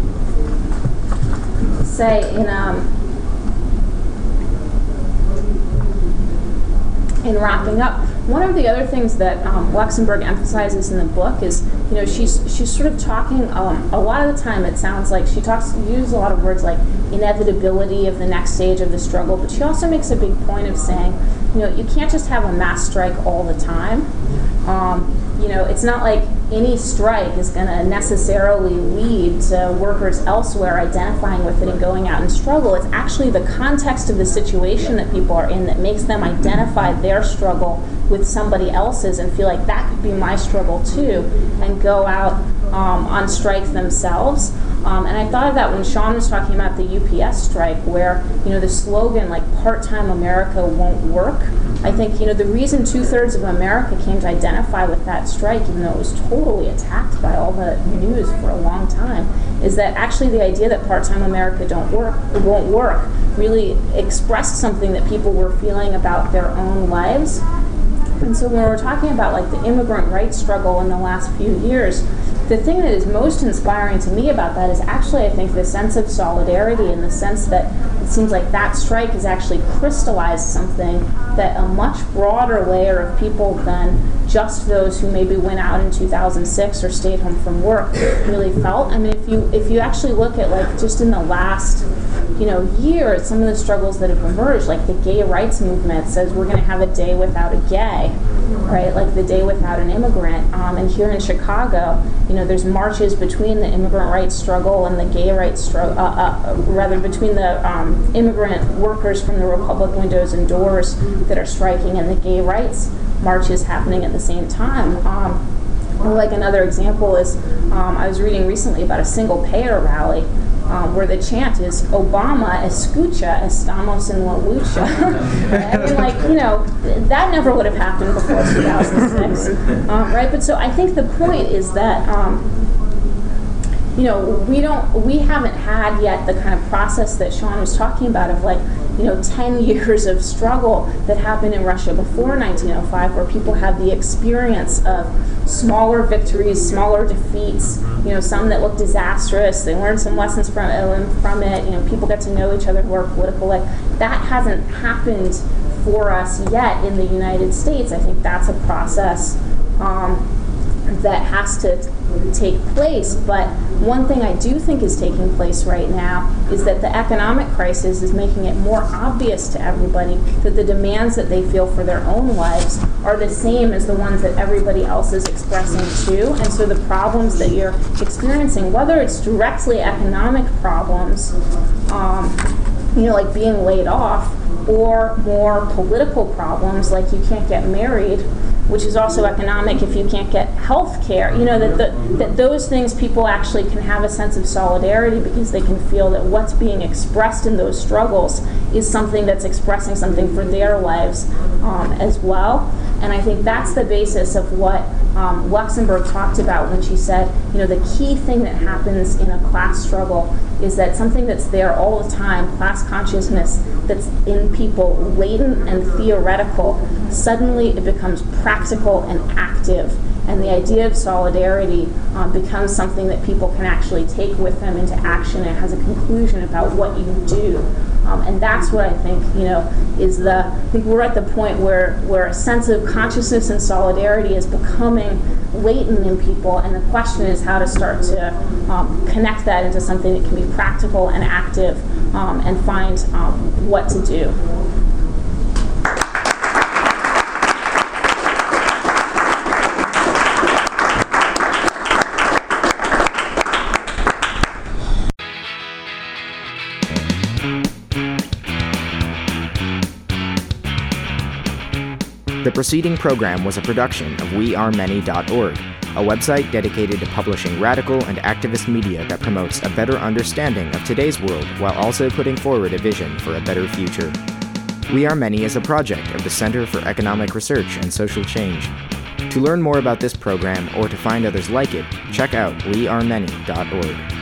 say in um, in wrapping up, one of the other things that um, Luxemburg emphasizes in the book is, you know, she's she's sort of talking um, a lot of the time. It sounds like she talks uses a lot of words like inevitability of the next stage of the struggle, but she also makes a big point of saying, you know, you can't just have a mass strike all the time. Um, you know, it's not like any strike is going to necessarily lead to workers elsewhere identifying with it and going out and struggle. It's actually the context of the situation that people are in that makes them identify their struggle with somebody else's and feel like that could be my struggle too, and go out um, on strike themselves. Um, and I thought of that when Sean was talking about the U P S strike, where, you know, the slogan, like, part-time America won't work. I think, you know, the reason two-thirds of America came to identify with that strike, even though it was totally attacked by all the news for a long time, is that actually the idea that part-time America don't work, it won't work, really expressed something that people were feeling about their own lives. And so when we're talking about like the immigrant rights struggle in the last few years, the thing that is most inspiring to me about that is actually, I think, the sense of solidarity, in the sense that it seems like that strike has actually crystallized something that a much broader layer of people than just those who maybe went out in two thousand six or stayed home from work really felt. I mean, if you if you actually look at like just in the last you know year at some of the struggles that have emerged, like the gay rights movement says we're going to have a day without a gay, right? Like the day without an immigrant. Um, and here in Chicago, you know, there's marches between the immigrant rights struggle and the gay rights struggle, uh, uh, rather between the um, immigrant workers from the Republic Windows and Doors that are striking and the gay rights marches happening at the same time. Um, or like another example is, um, I was reading recently about a single payer rally um, where the chant is Obama escucha, estamos en la lucha. I mean, like, you know, that never would have happened before two thousand six, um, right? But so I think the point is that, um, you know, we don't, we haven't had yet the kind of process that Sean was talking about of like, you know, ten years of struggle that happened in Russia before nineteen oh five, where people have the experience of smaller victories, smaller defeats, you know, some that look disastrous. They learn some lessons from it, from it. You know, people get to know each other who are political. Like, that hasn't happened for us yet in the United States. I think that's a process um, that has to take place. But one thing I do think is taking place right now is that the economic crisis is making it more obvious to everybody that the demands that they feel for their own lives are the same as the ones that everybody else is expressing too. And so the problems that you're experiencing, whether it's directly economic problems, um, you know, like being laid off, or more political problems like you can't get married, which is also economic if you can't get health care, you know, that, the, that those things people actually can have a sense of solidarity because they can feel that what's being expressed in those struggles is something that's expressing something for their lives um, as well. And I think that's the basis of what um, Luxemburg talked about when she said, you know, the key thing that happens in a class struggle is that something that's there all the time, class consciousness that's in people, latent and theoretical, suddenly it becomes practical and active. And the idea of solidarity um, becomes something that people can actually take with them into action. It has a conclusion about what you do. Um, and that's what I think, you know, is the, I think we're at the point where, where a sense of consciousness and solidarity is becoming latent in people, and the question is how to start to um, connect that into something that can be practical and active um, and find um, what to do. The preceding program was a production of we are many dot org, a website dedicated to publishing radical and activist media that promotes a better understanding of today's world while also putting forward a vision for a better future. We Are Many is a project of the Center for Economic Research and Social Change. To learn more about this program or to find others like it, check out we are many dot org.